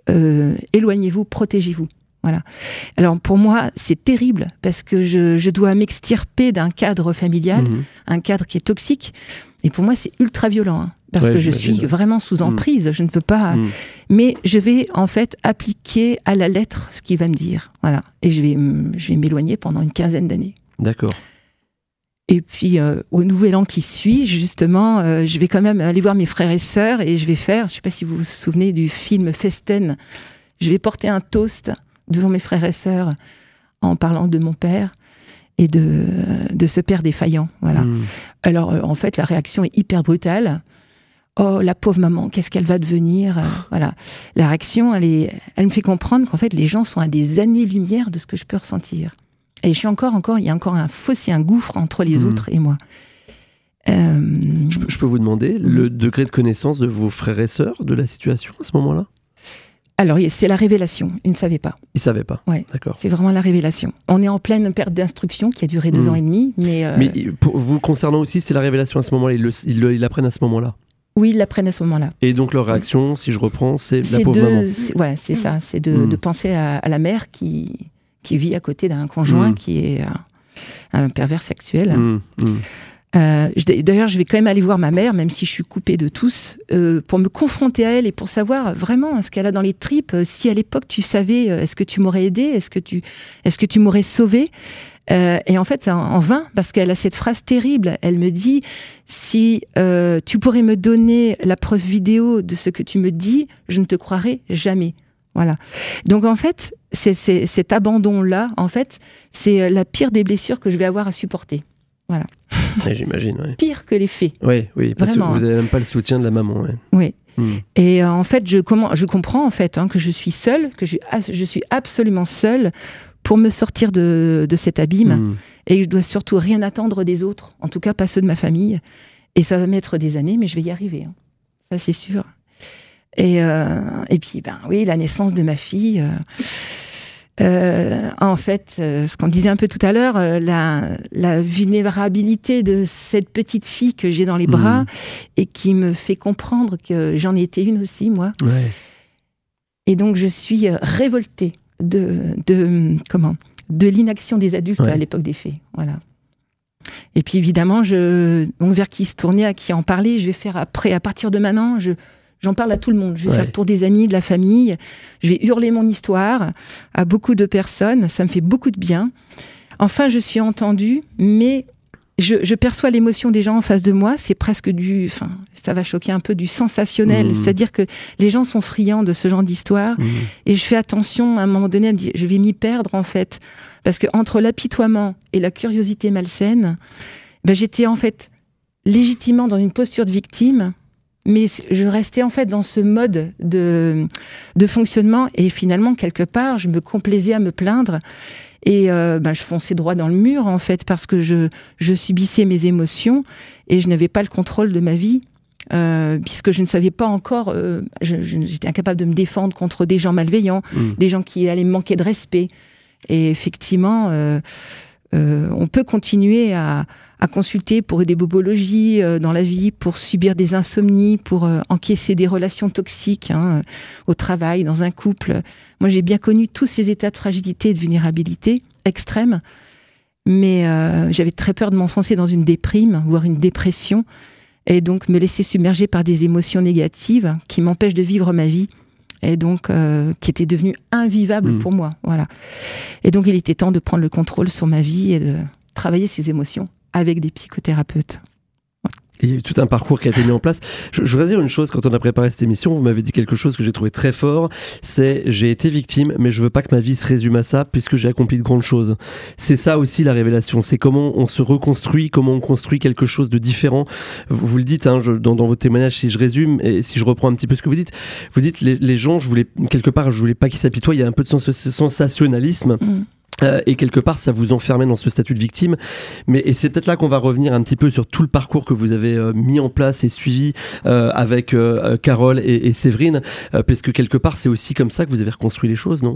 euh, éloignez-vous, protégez-vous. Voilà. Alors pour moi, c'est terrible parce que je, je dois m'extirper d'un cadre familial, mmh. un cadre qui est toxique. Et pour moi, c'est ultra violent, hein, parce ouais, que je suis ouais. vraiment sous emprise. Mmh. Je ne peux pas. Mmh. Mais je vais en fait appliquer à la lettre ce qu'il va me dire. Voilà. Et je vais, je vais m'éloigner pendant une quinzaine d'années. D'accord. Et puis, euh, au nouvel an qui suit, justement, euh, je vais quand même aller voir mes frères et sœurs et je vais faire, je ne sais pas si vous vous souvenez du film Festen, je vais porter un toast devant mes frères et sœurs en parlant de mon père et de, de ce père défaillant. Voilà. Mmh. Alors, euh, en fait, la réaction est hyper brutale. Oh, la pauvre maman, qu'est-ce qu'elle va devenir euh, Voilà. La réaction, elle, est, elle me fait comprendre qu'en fait, les gens sont à des années-lumière de ce que je peux ressentir. Et je suis encore, encore, il y a encore un fossé, un gouffre entre les mmh. autres et moi. Euh... Je, je peux vous demander le degré de connaissance de vos frères et sœurs de la situation à ce moment-là ? Alors, c'est la révélation. Ils ne savaient pas. Ils ne savaient pas. Ouais. D'accord. C'est vraiment la révélation. On est en pleine perte d'instruction qui a duré deux mmh. ans et demi. Mais, euh... mais pour vous concernant aussi, c'est la révélation à ce moment-là. Ils, le, ils, le, ils l'apprennent à ce moment-là. Oui, ils l'apprennent à ce moment-là. Et donc leur réaction, si je reprends, c'est, c'est la pauvre de, maman. C'est, voilà, c'est ça. C'est de, mmh. de penser à, à la mère qui, qui vit à côté d'un conjoint mmh. qui est un, un pervers sexuel. Mmh. Mmh. Euh, je, d'ailleurs, je vais quand même aller voir ma mère, même si je suis coupée de tous, euh, pour me confronter à elle et pour savoir vraiment ce qu'elle a dans les tripes. Si à l'époque tu savais, est-ce que tu m'aurais aidée ? Est-ce que tu, est-ce que tu m'aurais sauvée ? Euh, et en fait, en, en vain, parce qu'elle a cette phrase terrible. Elle me dit, si euh, tu pourrais me donner la preuve vidéo de ce que tu me dis, je ne te croirai jamais. Voilà. Donc en fait, c'est, c'est, cet abandon-là, en fait, c'est la pire des blessures que je vais avoir à supporter. Voilà. Ouais, j'imagine. Ouais. Pire que les faits. Oui, oui, parce Vraiment, que vous n'avez même pas le soutien de la maman. Ouais. Oui. Mmh. Et euh, en fait, je, comment, je comprends en fait hein, que je suis seule, que je, je suis absolument seule pour me sortir de, de cet abîme. Mmh. Et je dois surtout rien attendre des autres, en tout cas pas ceux de ma famille. Et ça va mettre des années, mais je vais y arriver. Hein. Ça, c'est sûr. Et, euh, et puis, ben oui, la naissance de ma fille. Euh, euh, en fait, euh, ce qu'on disait un peu tout à l'heure, euh, la, la vulnérabilité de cette petite fille que j'ai dans les bras mmh. et qui me fait comprendre que j'en ai été une aussi, moi. Ouais. Et donc, je suis euh, révoltée de, de, comment, de l'inaction des adultes ouais. à l'époque des faits. Voilà. Et puis, évidemment, je, donc, vers qui se tourner, à qui en parler, je vais faire après, à partir de maintenant, je... J'en parle à tout le monde. Je vais ouais. faire le tour des amis, de la famille. Je vais hurler mon histoire à beaucoup de personnes. Ça me fait beaucoup de bien. Enfin, je suis entendue, mais je, je perçois l'émotion des gens en face de moi. C'est presque du... Enfin, ça va choquer un peu, du sensationnel. Mmh. C'est-à-dire que les gens sont friands de ce genre d'histoire. Mmh. Et je fais attention, à un moment donné, à me dire, je vais m'y perdre, en fait. Parce qu'entre l'apitoiement et la curiosité malsaine, ben, j'étais, en fait, légitimement dans une posture de victime. Mais je restais en fait dans ce mode de, de fonctionnement et finalement, quelque part, je me complaisais à me plaindre et euh, ben, je fonçais droit dans le mur en fait parce que je, je subissais mes émotions et je n'avais pas le contrôle de ma vie euh, puisque je ne savais pas encore, euh, je, je, j'étais incapable de me défendre contre des gens malveillants, mmh. des gens qui allaient me manquer de respect. Et effectivement... Euh, Euh, on peut continuer à, à consulter pour des bobologies euh, dans la vie, pour subir des insomnies, pour euh, encaisser des relations toxiques hein, au travail, dans un couple. Moi, j'ai bien connu tous ces états de fragilité et de vulnérabilité extrêmes, mais euh, j'avais très peur de m'enfoncer dans une déprime, voire une dépression, et donc me laisser submerger par des émotions négatives qui m'empêchent de vivre ma vie. Et donc, euh, qui était devenu invivable mmh. pour moi. Voilà. Et donc, il était temps de prendre le contrôle sur ma vie et de travailler ces émotions avec des psychothérapeutes. Il y a eu tout un parcours qui a été mis en place. Je, je voudrais dire une chose, quand on a préparé cette émission, vous m'avez dit quelque chose que j'ai trouvé très fort, c'est j'ai été victime, mais je veux pas que ma vie se résume à ça, puisque j'ai accompli de grandes choses. C'est ça aussi la révélation, c'est comment on se reconstruit, comment on construit quelque chose de différent. Vous, vous le dites hein, je, dans, dans vos témoignages, si je résume, et si je reprends un petit peu ce que vous dites, vous dites les, les gens, je voulais, quelque part, je voulais pas qu'ils s'apitoient, il y a un peu de sens, sensationnalisme. Mmh. Euh, et quelque part, ça vous enfermait dans ce statut de victime. Mais et c'est peut-être là qu'on va revenir un petit peu sur tout le parcours que vous avez euh, mis en place et suivi euh, avec euh, Carole et, et Séverine, euh, parce que quelque part, c'est aussi comme ça que vous avez reconstruit les choses, non ?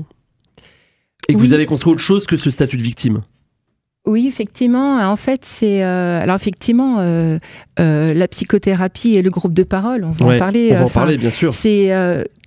Et que oui. vous avez construit autre chose que ce statut de victime. Oui, effectivement. En fait, c'est euh, alors effectivement euh, euh, la psychothérapie et le groupe de parole. On va ouais, en parler. On va en enfin, parler, bien sûr. C'est euh,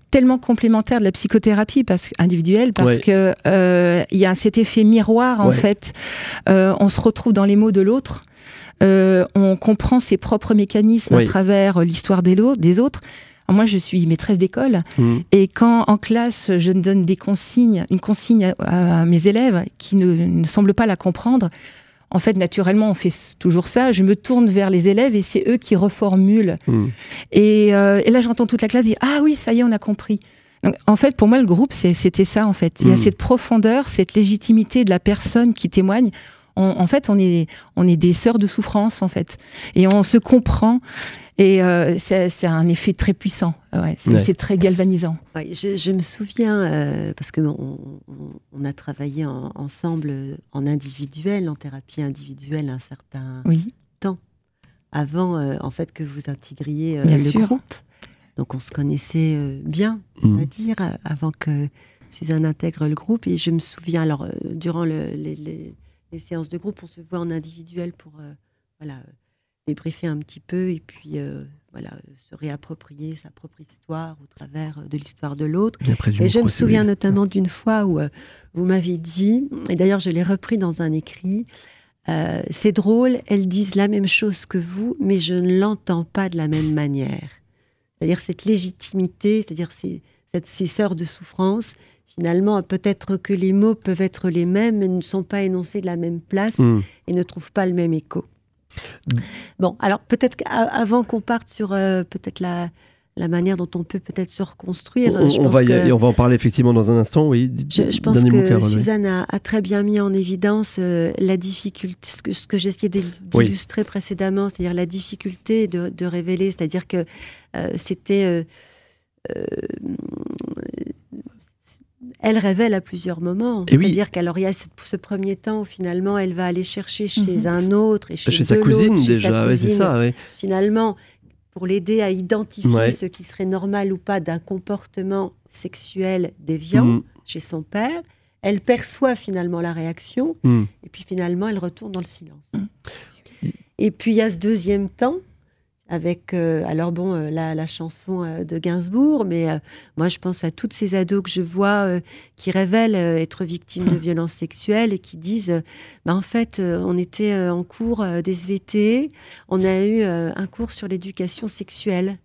tellement complémentaire de la psychothérapie parce, individuelle parce ouais. que euh, il y a cet effet miroir en ouais. fait. Euh, on se retrouve dans les mots de l'autre. Euh, on comprend ses propres mécanismes oui. à travers l'histoire des, lo- des autres. Alors moi, je suis maîtresse d'école mmh. et quand en classe, je donne des consignes, une consigne à, à mes élèves qui ne, ne semblent pas la comprendre, en fait, naturellement, on fait toujours ça. Je me tourne vers les élèves et c'est eux qui reformulent. Mmh. Et, euh, et là, j'entends toute la classe dire « Ah oui, ça y est, on a compris ». Donc, en fait, pour moi, le groupe, c'est, c'était ça, en fait. Il y a mmh. cette profondeur, cette légitimité de la personne qui témoigne. On, en fait, on est, on est des sœurs de souffrance, en fait. Et on se comprend. Et euh, c'est, c'est un effet très puissant. Ouais, c'est, ouais. c'est très galvanisant. Ouais, je, je me souviens, euh, parce que on, on a travaillé en, ensemble en individuel, en thérapie individuelle, un certain oui. temps, avant euh, en fait, que vous intégriez euh, Bien le sûr. groupe. Donc, on se connaissait euh, bien, mmh. on va dire, avant que Suzanne intègre le groupe. Et je me souviens, alors, euh, durant le, les, les les séances de groupe, on se voit en individuel pour euh, voilà, débriefer un petit peu et puis euh, voilà, se réapproprier sa propre histoire au travers de l'histoire de l'autre. Et je me souviens notamment d'une fois où euh, vous m'avez dit, et d'ailleurs je l'ai repris dans un écrit, euh, c'est drôle, elles disent la même chose que vous, mais je ne l'entends pas de la même manière. C'est-à-dire cette légitimité, c'est-à-dire ces, cette, ces sœurs de souffrance. Finalement, peut-être que les mots peuvent être les mêmes, mais ne sont pas énoncés de la même place mmh. et ne trouvent pas le même écho. Mmh. Bon, alors peut-être qu'avant qu'on parte sur euh, peut-être la, la manière dont on peut peut-être se reconstruire, on, je on pense va y, que, et on va en parler effectivement dans un instant. Oui. Je, je pense que mots, Suzanne a, a très bien mis en évidence euh, la difficulté, ce que, ce que j'essayais d'illustrer oui. précédemment, c'est-à-dire la difficulté de, de révéler, c'est-à-dire que euh, c'était... Euh, euh, elle révèle à plusieurs moments. Et C'est-à-dire oui. qu'alors il y a ce premier temps où finalement elle va aller chercher chez mmh. un autre et chez, chez sa cousine chez déjà. Sa ouais, cousine, c'est ça. Ouais. Finalement, pour l'aider à identifier ouais. ce qui serait normal ou pas d'un comportement sexuel déviant mmh. chez son père, elle perçoit finalement la réaction mmh. et puis finalement elle retourne dans le silence. Mmh. Et puis il y a ce deuxième temps. Avec, euh, alors bon, euh, la, la chanson euh, de Gainsbourg, mais euh, moi je pense à toutes ces ados que je vois euh, qui révèlent euh, être victimes de violences sexuelles et qui disent, euh, bah, en fait, euh, on était euh, en cours euh, des S V T, on a eu euh, un cours sur l'éducation sexuelle,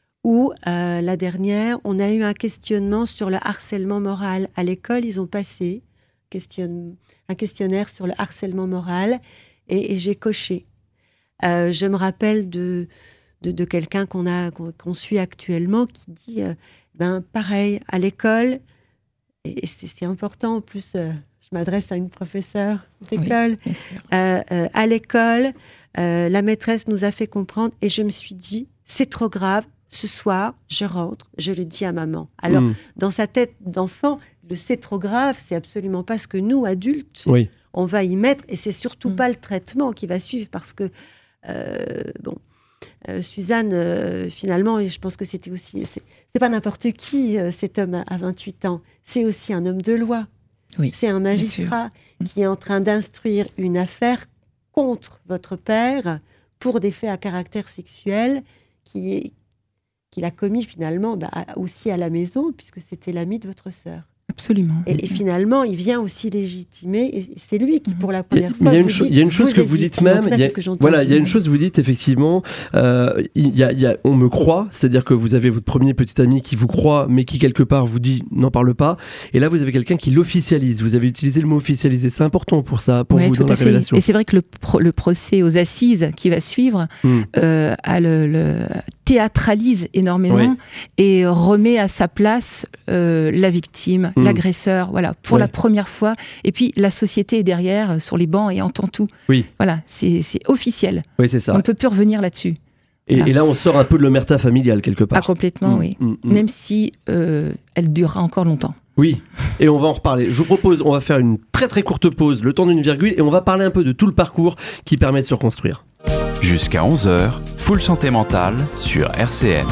ou euh, la dernière, on a eu un questionnement sur le harcèlement moral. À l'école, ils ont passé question, un questionnaire sur le harcèlement moral et, et j'ai coché. Euh, je me rappelle de, de, de quelqu'un qu'on, a, qu'on, qu'on suit actuellement qui dit, euh, ben, pareil, à l'école, et, et c'est, c'est important, en plus, euh, je m'adresse à une professeure d'école, oui, euh, euh, à l'école, euh, la maîtresse nous a fait comprendre, et je me suis dit, c'est trop grave, ce soir, je rentre, je le dis à maman. Alors, mmh. dans sa tête d'enfant, le c'est trop grave, c'est absolument pas ce que nous, adultes, oui. on va y mettre, et c'est surtout mmh. pas le traitement qui va suivre, parce que Euh, bon, euh, Suzanne, euh, finalement, et je pense que c'était aussi, c'est, c'est pas n'importe qui, euh, cet homme à vingt-huit ans, c'est aussi un homme de loi. Oui, c'est un magistrat qui est en train d'instruire une affaire contre votre père pour des faits à caractère sexuel qui est, qu'il a commis finalement bah, aussi à la maison, puisque c'était l'ami de votre sœur. Absolument. Et, et finalement, il vient aussi légitimer, et c'est lui qui, pour la première fois, il y a une, cho- dit, il y a une chose que vous dites même, il y a, voilà, il y a une chose que vous dites effectivement, euh, il y a, il y a, on me croit, c'est-à-dire que vous avez votre premier petit ami qui vous croit, mais qui quelque part vous dit n'en parle pas, et là vous avez quelqu'un qui l'officialise. Vous avez utilisé le mot officialiser, c'est important pour ça, pour ouais, vous tout dans la fait. révélation. Et c'est vrai que le, pro- le procès aux assises qui va suivre mm. euh, a le, le théâtralise énormément oui. et remet à sa place euh, la victime, mm. l'agresseur. Voilà, pour ouais. la première fois. Et puis, la société est derrière, euh, sur les bancs, et entend tout. Oui. Voilà, c'est, c'est officiel. Oui, c'est ça. On ne peut plus revenir là-dessus. Et, voilà. et là, on sort un peu de l'omerta familiale, quelque part. Ah, complètement, mmh, oui. Mmh, mmh. Même si euh, elle durera encore longtemps. Oui, et on va en reparler. Je vous propose, on va faire une très très courte pause, le temps d'une virgule, et on va parler un peu de tout le parcours qui permet de se reconstruire. Jusqu'à onze heures, Full Santé Mentale sur R C N.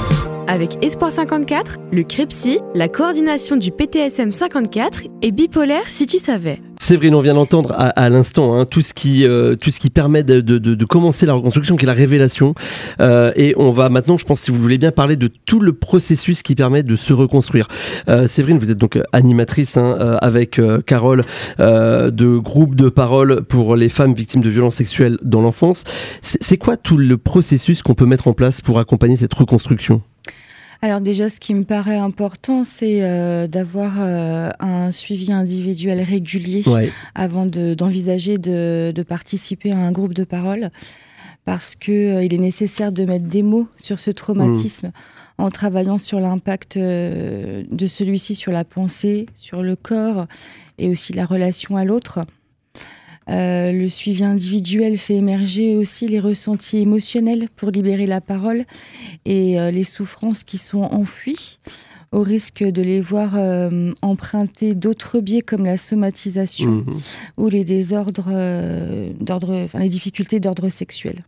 avec Espoir cinquante-quatre, le CREPSI, la coordination du P T S M cinquante-quatre et Bipolaire si tu savais. Séverine, on vient d'entendre à, à l'instant hein, tout ce qui euh, tout ce qui permet de, de, de commencer la reconstruction, qui est la révélation. Euh, et on va maintenant, je pense, si vous voulez bien, parler de tout le processus qui permet de se reconstruire. Euh, Séverine, vous êtes donc animatrice hein, euh, avec euh, Carole euh, de groupe de parole pour les femmes victimes de violences sexuelles dans l'enfance. C'est, c'est quoi tout le processus qu'on peut mettre en place pour accompagner cette reconstruction ? Alors déjà, ce qui me paraît important, c'est euh, d'avoir euh, un suivi individuel régulier ouais. avant de, d'envisager de, de participer à un groupe de parole, parce qu'il euh, est nécessaire de mettre des mots sur ce traumatisme mmh. en travaillant sur l'impact euh, de celui-ci sur la pensée, sur le corps et aussi la relation à l'autre. Euh, le suivi individuel fait émerger aussi les ressentis émotionnels pour libérer la parole et euh, les souffrances qui sont enfouies, au risque de les voir euh, emprunter d'autres biais comme la somatisation mmh. ou les désordres, euh, d'ordre, enfin, les difficultés d'ordre sexuel.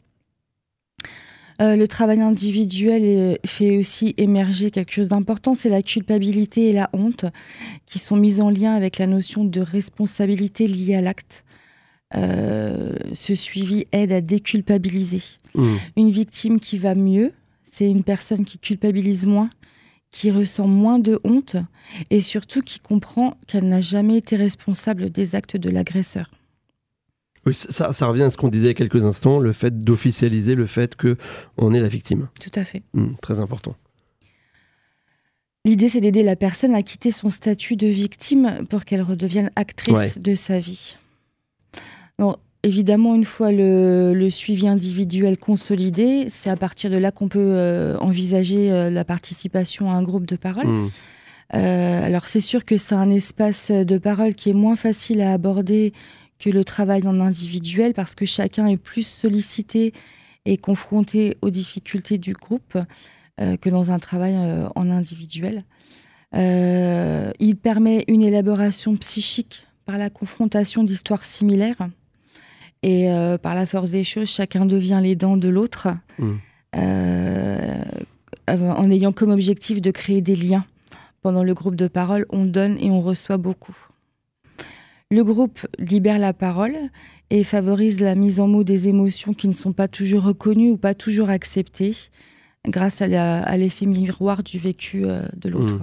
Euh, le travail individuel fait aussi émerger quelque chose d'important, c'est la culpabilité et la honte qui sont mises en lien avec la notion de responsabilité liée à l'acte. Euh, ce suivi aide à déculpabiliser. Mmh. Une victime qui va mieux, c'est une personne qui culpabilise moins, qui ressent moins de honte et surtout qui comprend qu'elle n'a jamais été responsable des actes de l'agresseur. Oui, ça, ça revient à ce qu'on disait il y a quelques instants, le fait d'officialiser le fait qu'on est la victime. Tout à fait. Mmh, très important. L'idée, c'est d'aider la personne à quitter son statut de victime pour qu'elle redevienne actrice ouais. de sa vie. Bon, évidemment, une fois le, le suivi individuel consolidé, c'est à partir de là qu'on peut euh, envisager euh, la participation à un groupe de parole. Mmh. Euh, alors, c'est sûr que c'est un espace de parole qui est moins facile à aborder que le travail en individuel parce que chacun est plus sollicité et confronté aux difficultés du groupe euh, que dans un travail euh, en individuel. Euh, il permet une élaboration psychique par la confrontation d'histoires similaires. Et euh, par la force des choses, chacun devient l'aidant de l'autre, mmh. euh, en ayant comme objectif de créer des liens. Pendant le groupe de parole, on donne et on reçoit beaucoup. Le groupe libère la parole et favorise la mise en mots des émotions qui ne sont pas toujours reconnues ou pas toujours acceptées, grâce à, la, à l'effet miroir du vécu euh, de l'autre. Mmh.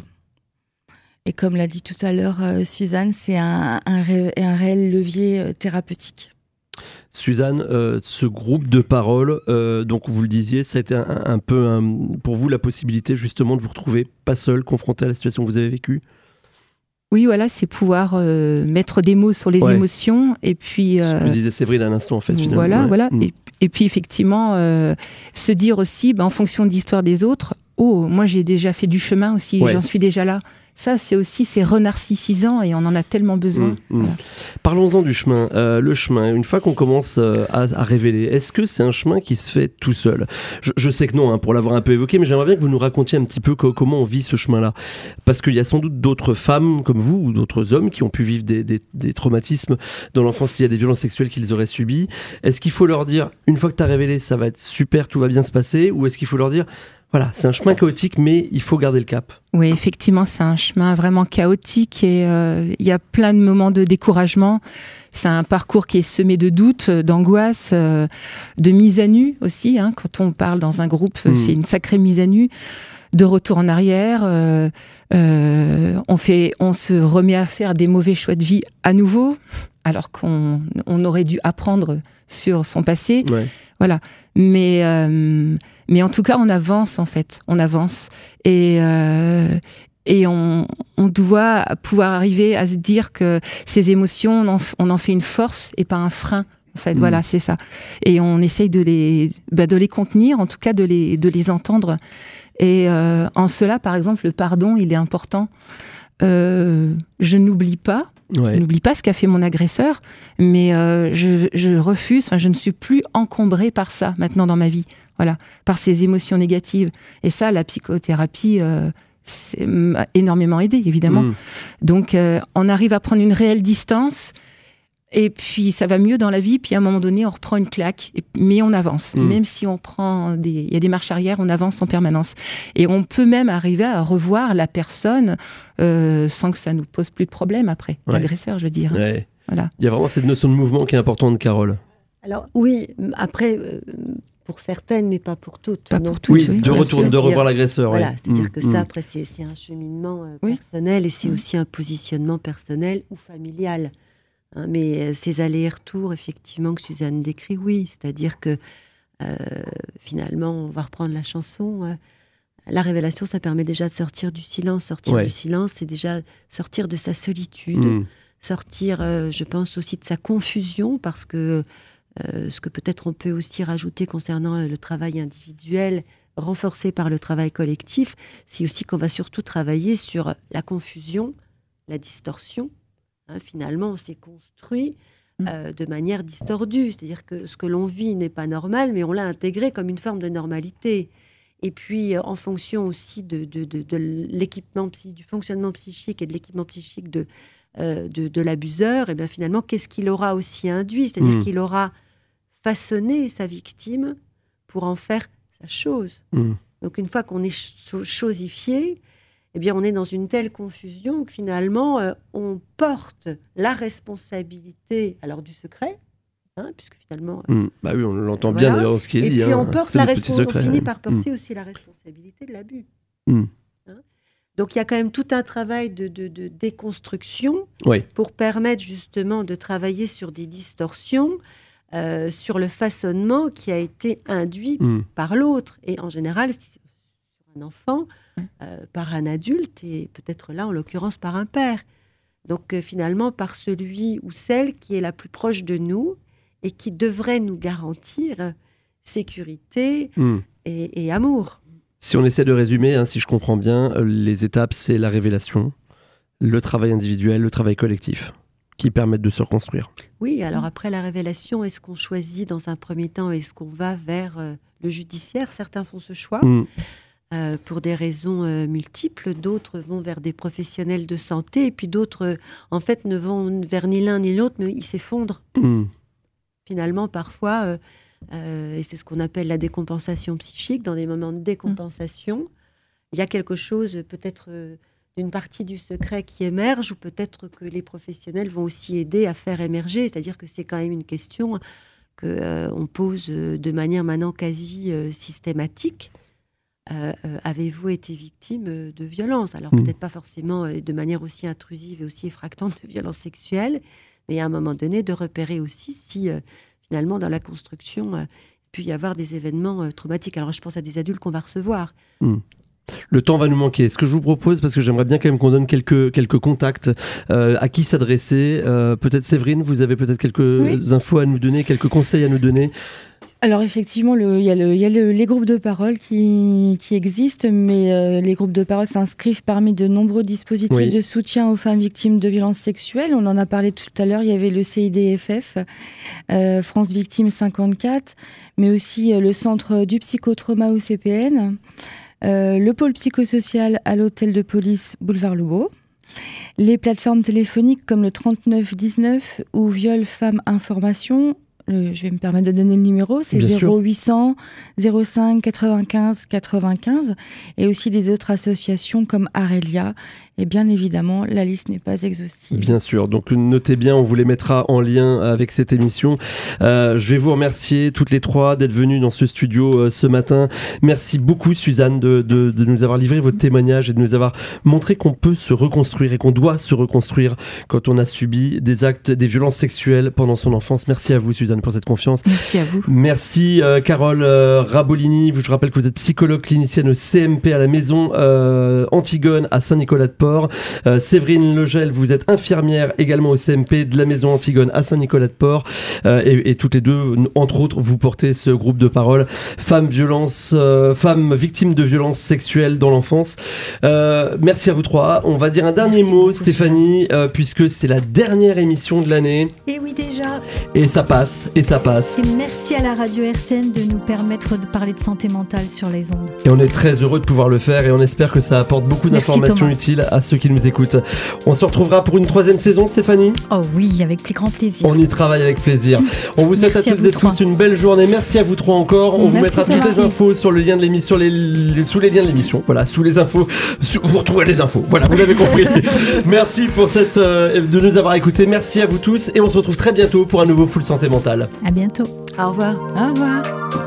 Et comme l'a dit tout à l'heure euh, Suzanne, c'est un, un, ré, un réel levier euh, thérapeutique. Suzanne, euh, ce groupe de parole, euh, donc vous le disiez, ça a été un, un peu un, pour vous la possibilité justement de vous retrouver pas seul, confronté à la situation que vous avez vécue ? Oui, voilà, c'est pouvoir euh, mettre des mots sur les ouais. émotions et puis... Euh, ce que disait Séverine à l'instant en fait finalement. Voilà, ouais. voilà. Mmh. Et, et puis effectivement, euh, se dire aussi, bah, en fonction de l'histoire des autres, oh, moi j'ai déjà fait du chemin aussi, ouais. j'en suis déjà là. Ça, c'est aussi, c'est renarcissisant et on en a tellement besoin. Mmh, mmh. Voilà. Parlons-en du chemin. Euh, le chemin, une fois qu'on commence euh, à, à révéler, est-ce que c'est un chemin qui se fait tout seul ? je, je sais que non, hein, pour l'avoir un peu évoqué, mais j'aimerais bien que vous nous racontiez un petit peu co- comment on vit ce chemin-là. Parce qu'il y a sans doute d'autres femmes comme vous ou d'autres hommes qui ont pu vivre des, des, des traumatismes dans l'enfance liés à des violences sexuelles qu'ils auraient subies. Est-ce qu'il faut leur dire, une fois que tu as révélé, ça va être super, tout va bien se passer ? Ou est-ce qu'il faut leur dire, voilà, c'est un chemin chaotique, mais il faut garder le cap. Oui, effectivement, c'est un chemin vraiment chaotique et euh, il y a plein de moments de découragement. C'est un parcours qui est semé de doutes, d'angoisse, euh, de mise à nu aussi. Hein, quand on parle dans un groupe, mmh. c'est une sacrée mise à nu, de retour en arrière. Euh, euh, on fait, on se remet à faire des mauvais choix de vie à nouveau, alors qu'on on aurait dû apprendre sur son passé. Ouais. Voilà. Mais euh, Mais en tout cas, on avance, en fait. On avance. Et, euh, et on, on doit pouvoir arriver à se dire que ces émotions, on en, on en fait une force et pas un frein. En fait, mmh. voilà, c'est ça. Et on essaye de les, bah, de les contenir, en tout cas de les, de les entendre. Et euh, en cela, par exemple, le pardon, il est important. Euh, je n'oublie pas. Ouais. Je n'oublie pas ce qu'a fait mon agresseur, mais euh, je, je refuse, enfin, je ne suis plus encombrée par ça maintenant dans ma vie, voilà, par ces émotions négatives. Et ça, la psychothérapie euh, c'est, m'a énormément aidé, évidemment. Mmh. Donc, euh, on arrive à prendre une réelle distance, Et puis ça va mieux dans la vie, puis à un moment donné on reprend une claque, et, mais on avance. Mmh. Même si on prend des, il y a des marches arrière, on avance en permanence. Et on peut même arriver à revoir la personne euh, sans que ça nous pose plus de problème après, ouais. l'agresseur, je veux dire. Ouais. Voilà. Il y a vraiment cette notion de mouvement qui est importante, Carole. Alors oui, après, euh, pour certaines, mais pas pour toutes. Pas pour toutes, oui. oui. De, retour, de revoir l'agresseur. Voilà, ouais. c'est-à-dire mmh, que mmh. ça, après, c'est, c'est un cheminement euh, oui. personnel et c'est mmh. aussi un positionnement personnel ou familial. Hein, mais euh, ces allers-retours, effectivement, que Suzanne décrit, oui. C'est-à-dire que euh, finalement, on va reprendre la chanson. Euh, la révélation, ça permet déjà de sortir du silence. Sortir ouais. du silence, c'est déjà sortir de sa solitude. Mmh. Sortir, euh, je pense, aussi de sa confusion, parce que euh, ce que peut-être on peut aussi rajouter concernant le travail individuel, renforcé par le travail collectif, c'est aussi qu'on va surtout travailler sur la confusion, la distorsion. Hein, finalement, on s'est construit euh, de manière distordue, c'est-à-dire que ce que l'on vit n'est pas normal, mais on l'a intégré comme une forme de normalité. Et puis, euh, en fonction aussi de, de, de, de l'équipement, du fonctionnement psychique et de l'équipement psychique de Euh, de, de l'abuseur, et bien finalement, qu'est-ce qu'il aura aussi induit ? C'est-à-dire mmh. qu'il aura façonné sa victime pour en faire sa chose. Mmh. Donc, une fois qu'on est ch- chosifié, eh bien, on est dans une telle confusion que finalement, euh, on porte la responsabilité alors du secret, hein, puisque finalement... Euh, mmh. Bah oui, on l'entend voilà. bien d'ailleurs dans ce qui est et dit. Et puis, hein. on, porte la respons- on finit par porter mmh. aussi la responsabilité de l'abus. Mmh. Donc, il y a quand même tout un travail de, de, de déconstruction oui. pour permettre justement de travailler sur des distorsions, euh, sur le façonnement qui a été induit mmh. par l'autre. Et en général, sur un enfant, euh, par un adulte, et peut-être là, en l'occurrence, par un père. Donc, euh, finalement, par celui ou celle qui est la plus proche de nous et qui devrait nous garantir sécurité mmh. et, et amour. Si on essaie de résumer, hein, si je comprends bien, les étapes, c'est la révélation, le travail individuel, le travail collectif, qui permettent de se reconstruire. Oui, alors après la révélation, est-ce qu'on choisit dans un premier temps, est-ce qu'on va vers euh, le judiciaire ? Certains font ce choix mmh. euh, pour des raisons euh, multiples, d'autres vont vers des professionnels de santé, et puis d'autres, euh, en fait, ne vont vers ni l'un ni l'autre, mais ils s'effondrent. Mmh. Finalement, parfois... Euh, Euh, et c'est ce qu'on appelle la décompensation psychique. Dans des moments de décompensation, mmh. il y a quelque chose, peut-être euh, d'une partie du secret qui émerge, ou peut-être que les professionnels vont aussi aider à faire émerger. C'est-à-dire que c'est quand même une question qu'on euh, pose de manière maintenant quasi euh, systématique. Euh, euh, avez-vous été victime de violence ? Alors mmh. peut-être pas forcément euh, de manière aussi intrusive et aussi effractante de violence sexuelle, mais à un moment donné de repérer aussi si... Euh, finalement, dans la construction, euh, il peut y avoir des événements euh, traumatiques. Alors, je pense à des adultes qu'on va recevoir. Mmh. Le temps va nous manquer. Ce que je vous propose, parce que j'aimerais bien quand même qu'on donne quelques, quelques contacts, euh, à qui s'adresser. Euh, peut-être Séverine, vous avez peut-être quelques oui. infos à nous donner, quelques conseils à nous donner. Alors effectivement, il y a, le, y a le, les groupes de parole qui, qui existent, mais euh, les groupes de parole s'inscrivent parmi de nombreux dispositifs oui. de soutien aux femmes victimes de violences sexuelles. On en a parlé tout à l'heure, il y avait le C I D F F, euh, France Victimes cinquante-quatre, mais aussi euh, le Centre du Psychotrauma au C P N, euh, le pôle psychosocial à l'hôtel de police Boulevard Lobo, les plateformes téléphoniques comme le trente-neuf dix-neuf ou Viol Femmes Information. Le, je vais me permettre de donner le numéro, c'est zéro huit cents zéro cinq quatre-vingt-quinze quatre-vingt-quinze, et aussi des autres associations comme Arelia. Et bien évidemment, la liste n'est pas exhaustive. Bien sûr, donc notez bien, on vous les mettra en lien avec cette émission. Euh, je vais vous remercier toutes les trois d'être venues dans ce studio euh, ce matin. Merci beaucoup Suzanne de, de, de nous avoir livré votre témoignage et de nous avoir montré qu'on peut se reconstruire et qu'on doit se reconstruire quand on a subi des actes, des violences sexuelles pendant son enfance. Merci à vous Suzanne pour cette confiance. Merci à vous. Merci euh, Carole euh, Rabolini. Je rappelle que vous êtes psychologue clinicienne au C M P à la maison euh, Antigone à Saint-Nicolas-de-Port. Euh, Séverine Legel, vous êtes infirmière également au C M P de la maison Antigone à Saint-Nicolas-de-Port euh, et, et toutes les deux, entre autres, vous portez ce groupe de parole femmes violence, euh, femmes victimes de violences sexuelles dans l'enfance. Euh, merci à vous trois. On va dire un dernier merci mot, Stéphanie, euh, puisque c'est la dernière émission de l'année. Et oui déjà. Et ça passe. passe et ça passe. Et merci à la radio R C N de nous permettre de parler de santé mentale sur les ondes. Et on est très heureux de pouvoir le faire et on espère que ça apporte beaucoup Merci, d'informations Thomas. utiles à ceux qui nous écoutent. On se retrouvera pour une troisième saison, Stéphanie ? Oh oui, avec plus grand plaisir. On y travaille avec plaisir. On vous souhaite Merci à à toutes vous et trois. tous une belle journée. Merci à vous trois encore. On vous Merci, mettra Thomas. toutes les infos sur le lien de l'émission, les, les- sous les liens de l'émission. Voilà, sous les infos. Sous- vous retrouverez les infos. Voilà, vous l'avez compris. Merci pour cette, euh, de nous avoir écoutés. Merci à vous tous et on se retrouve très bientôt pour un nouveau Full Santé Mentale. À bientôt. Au revoir. Au revoir.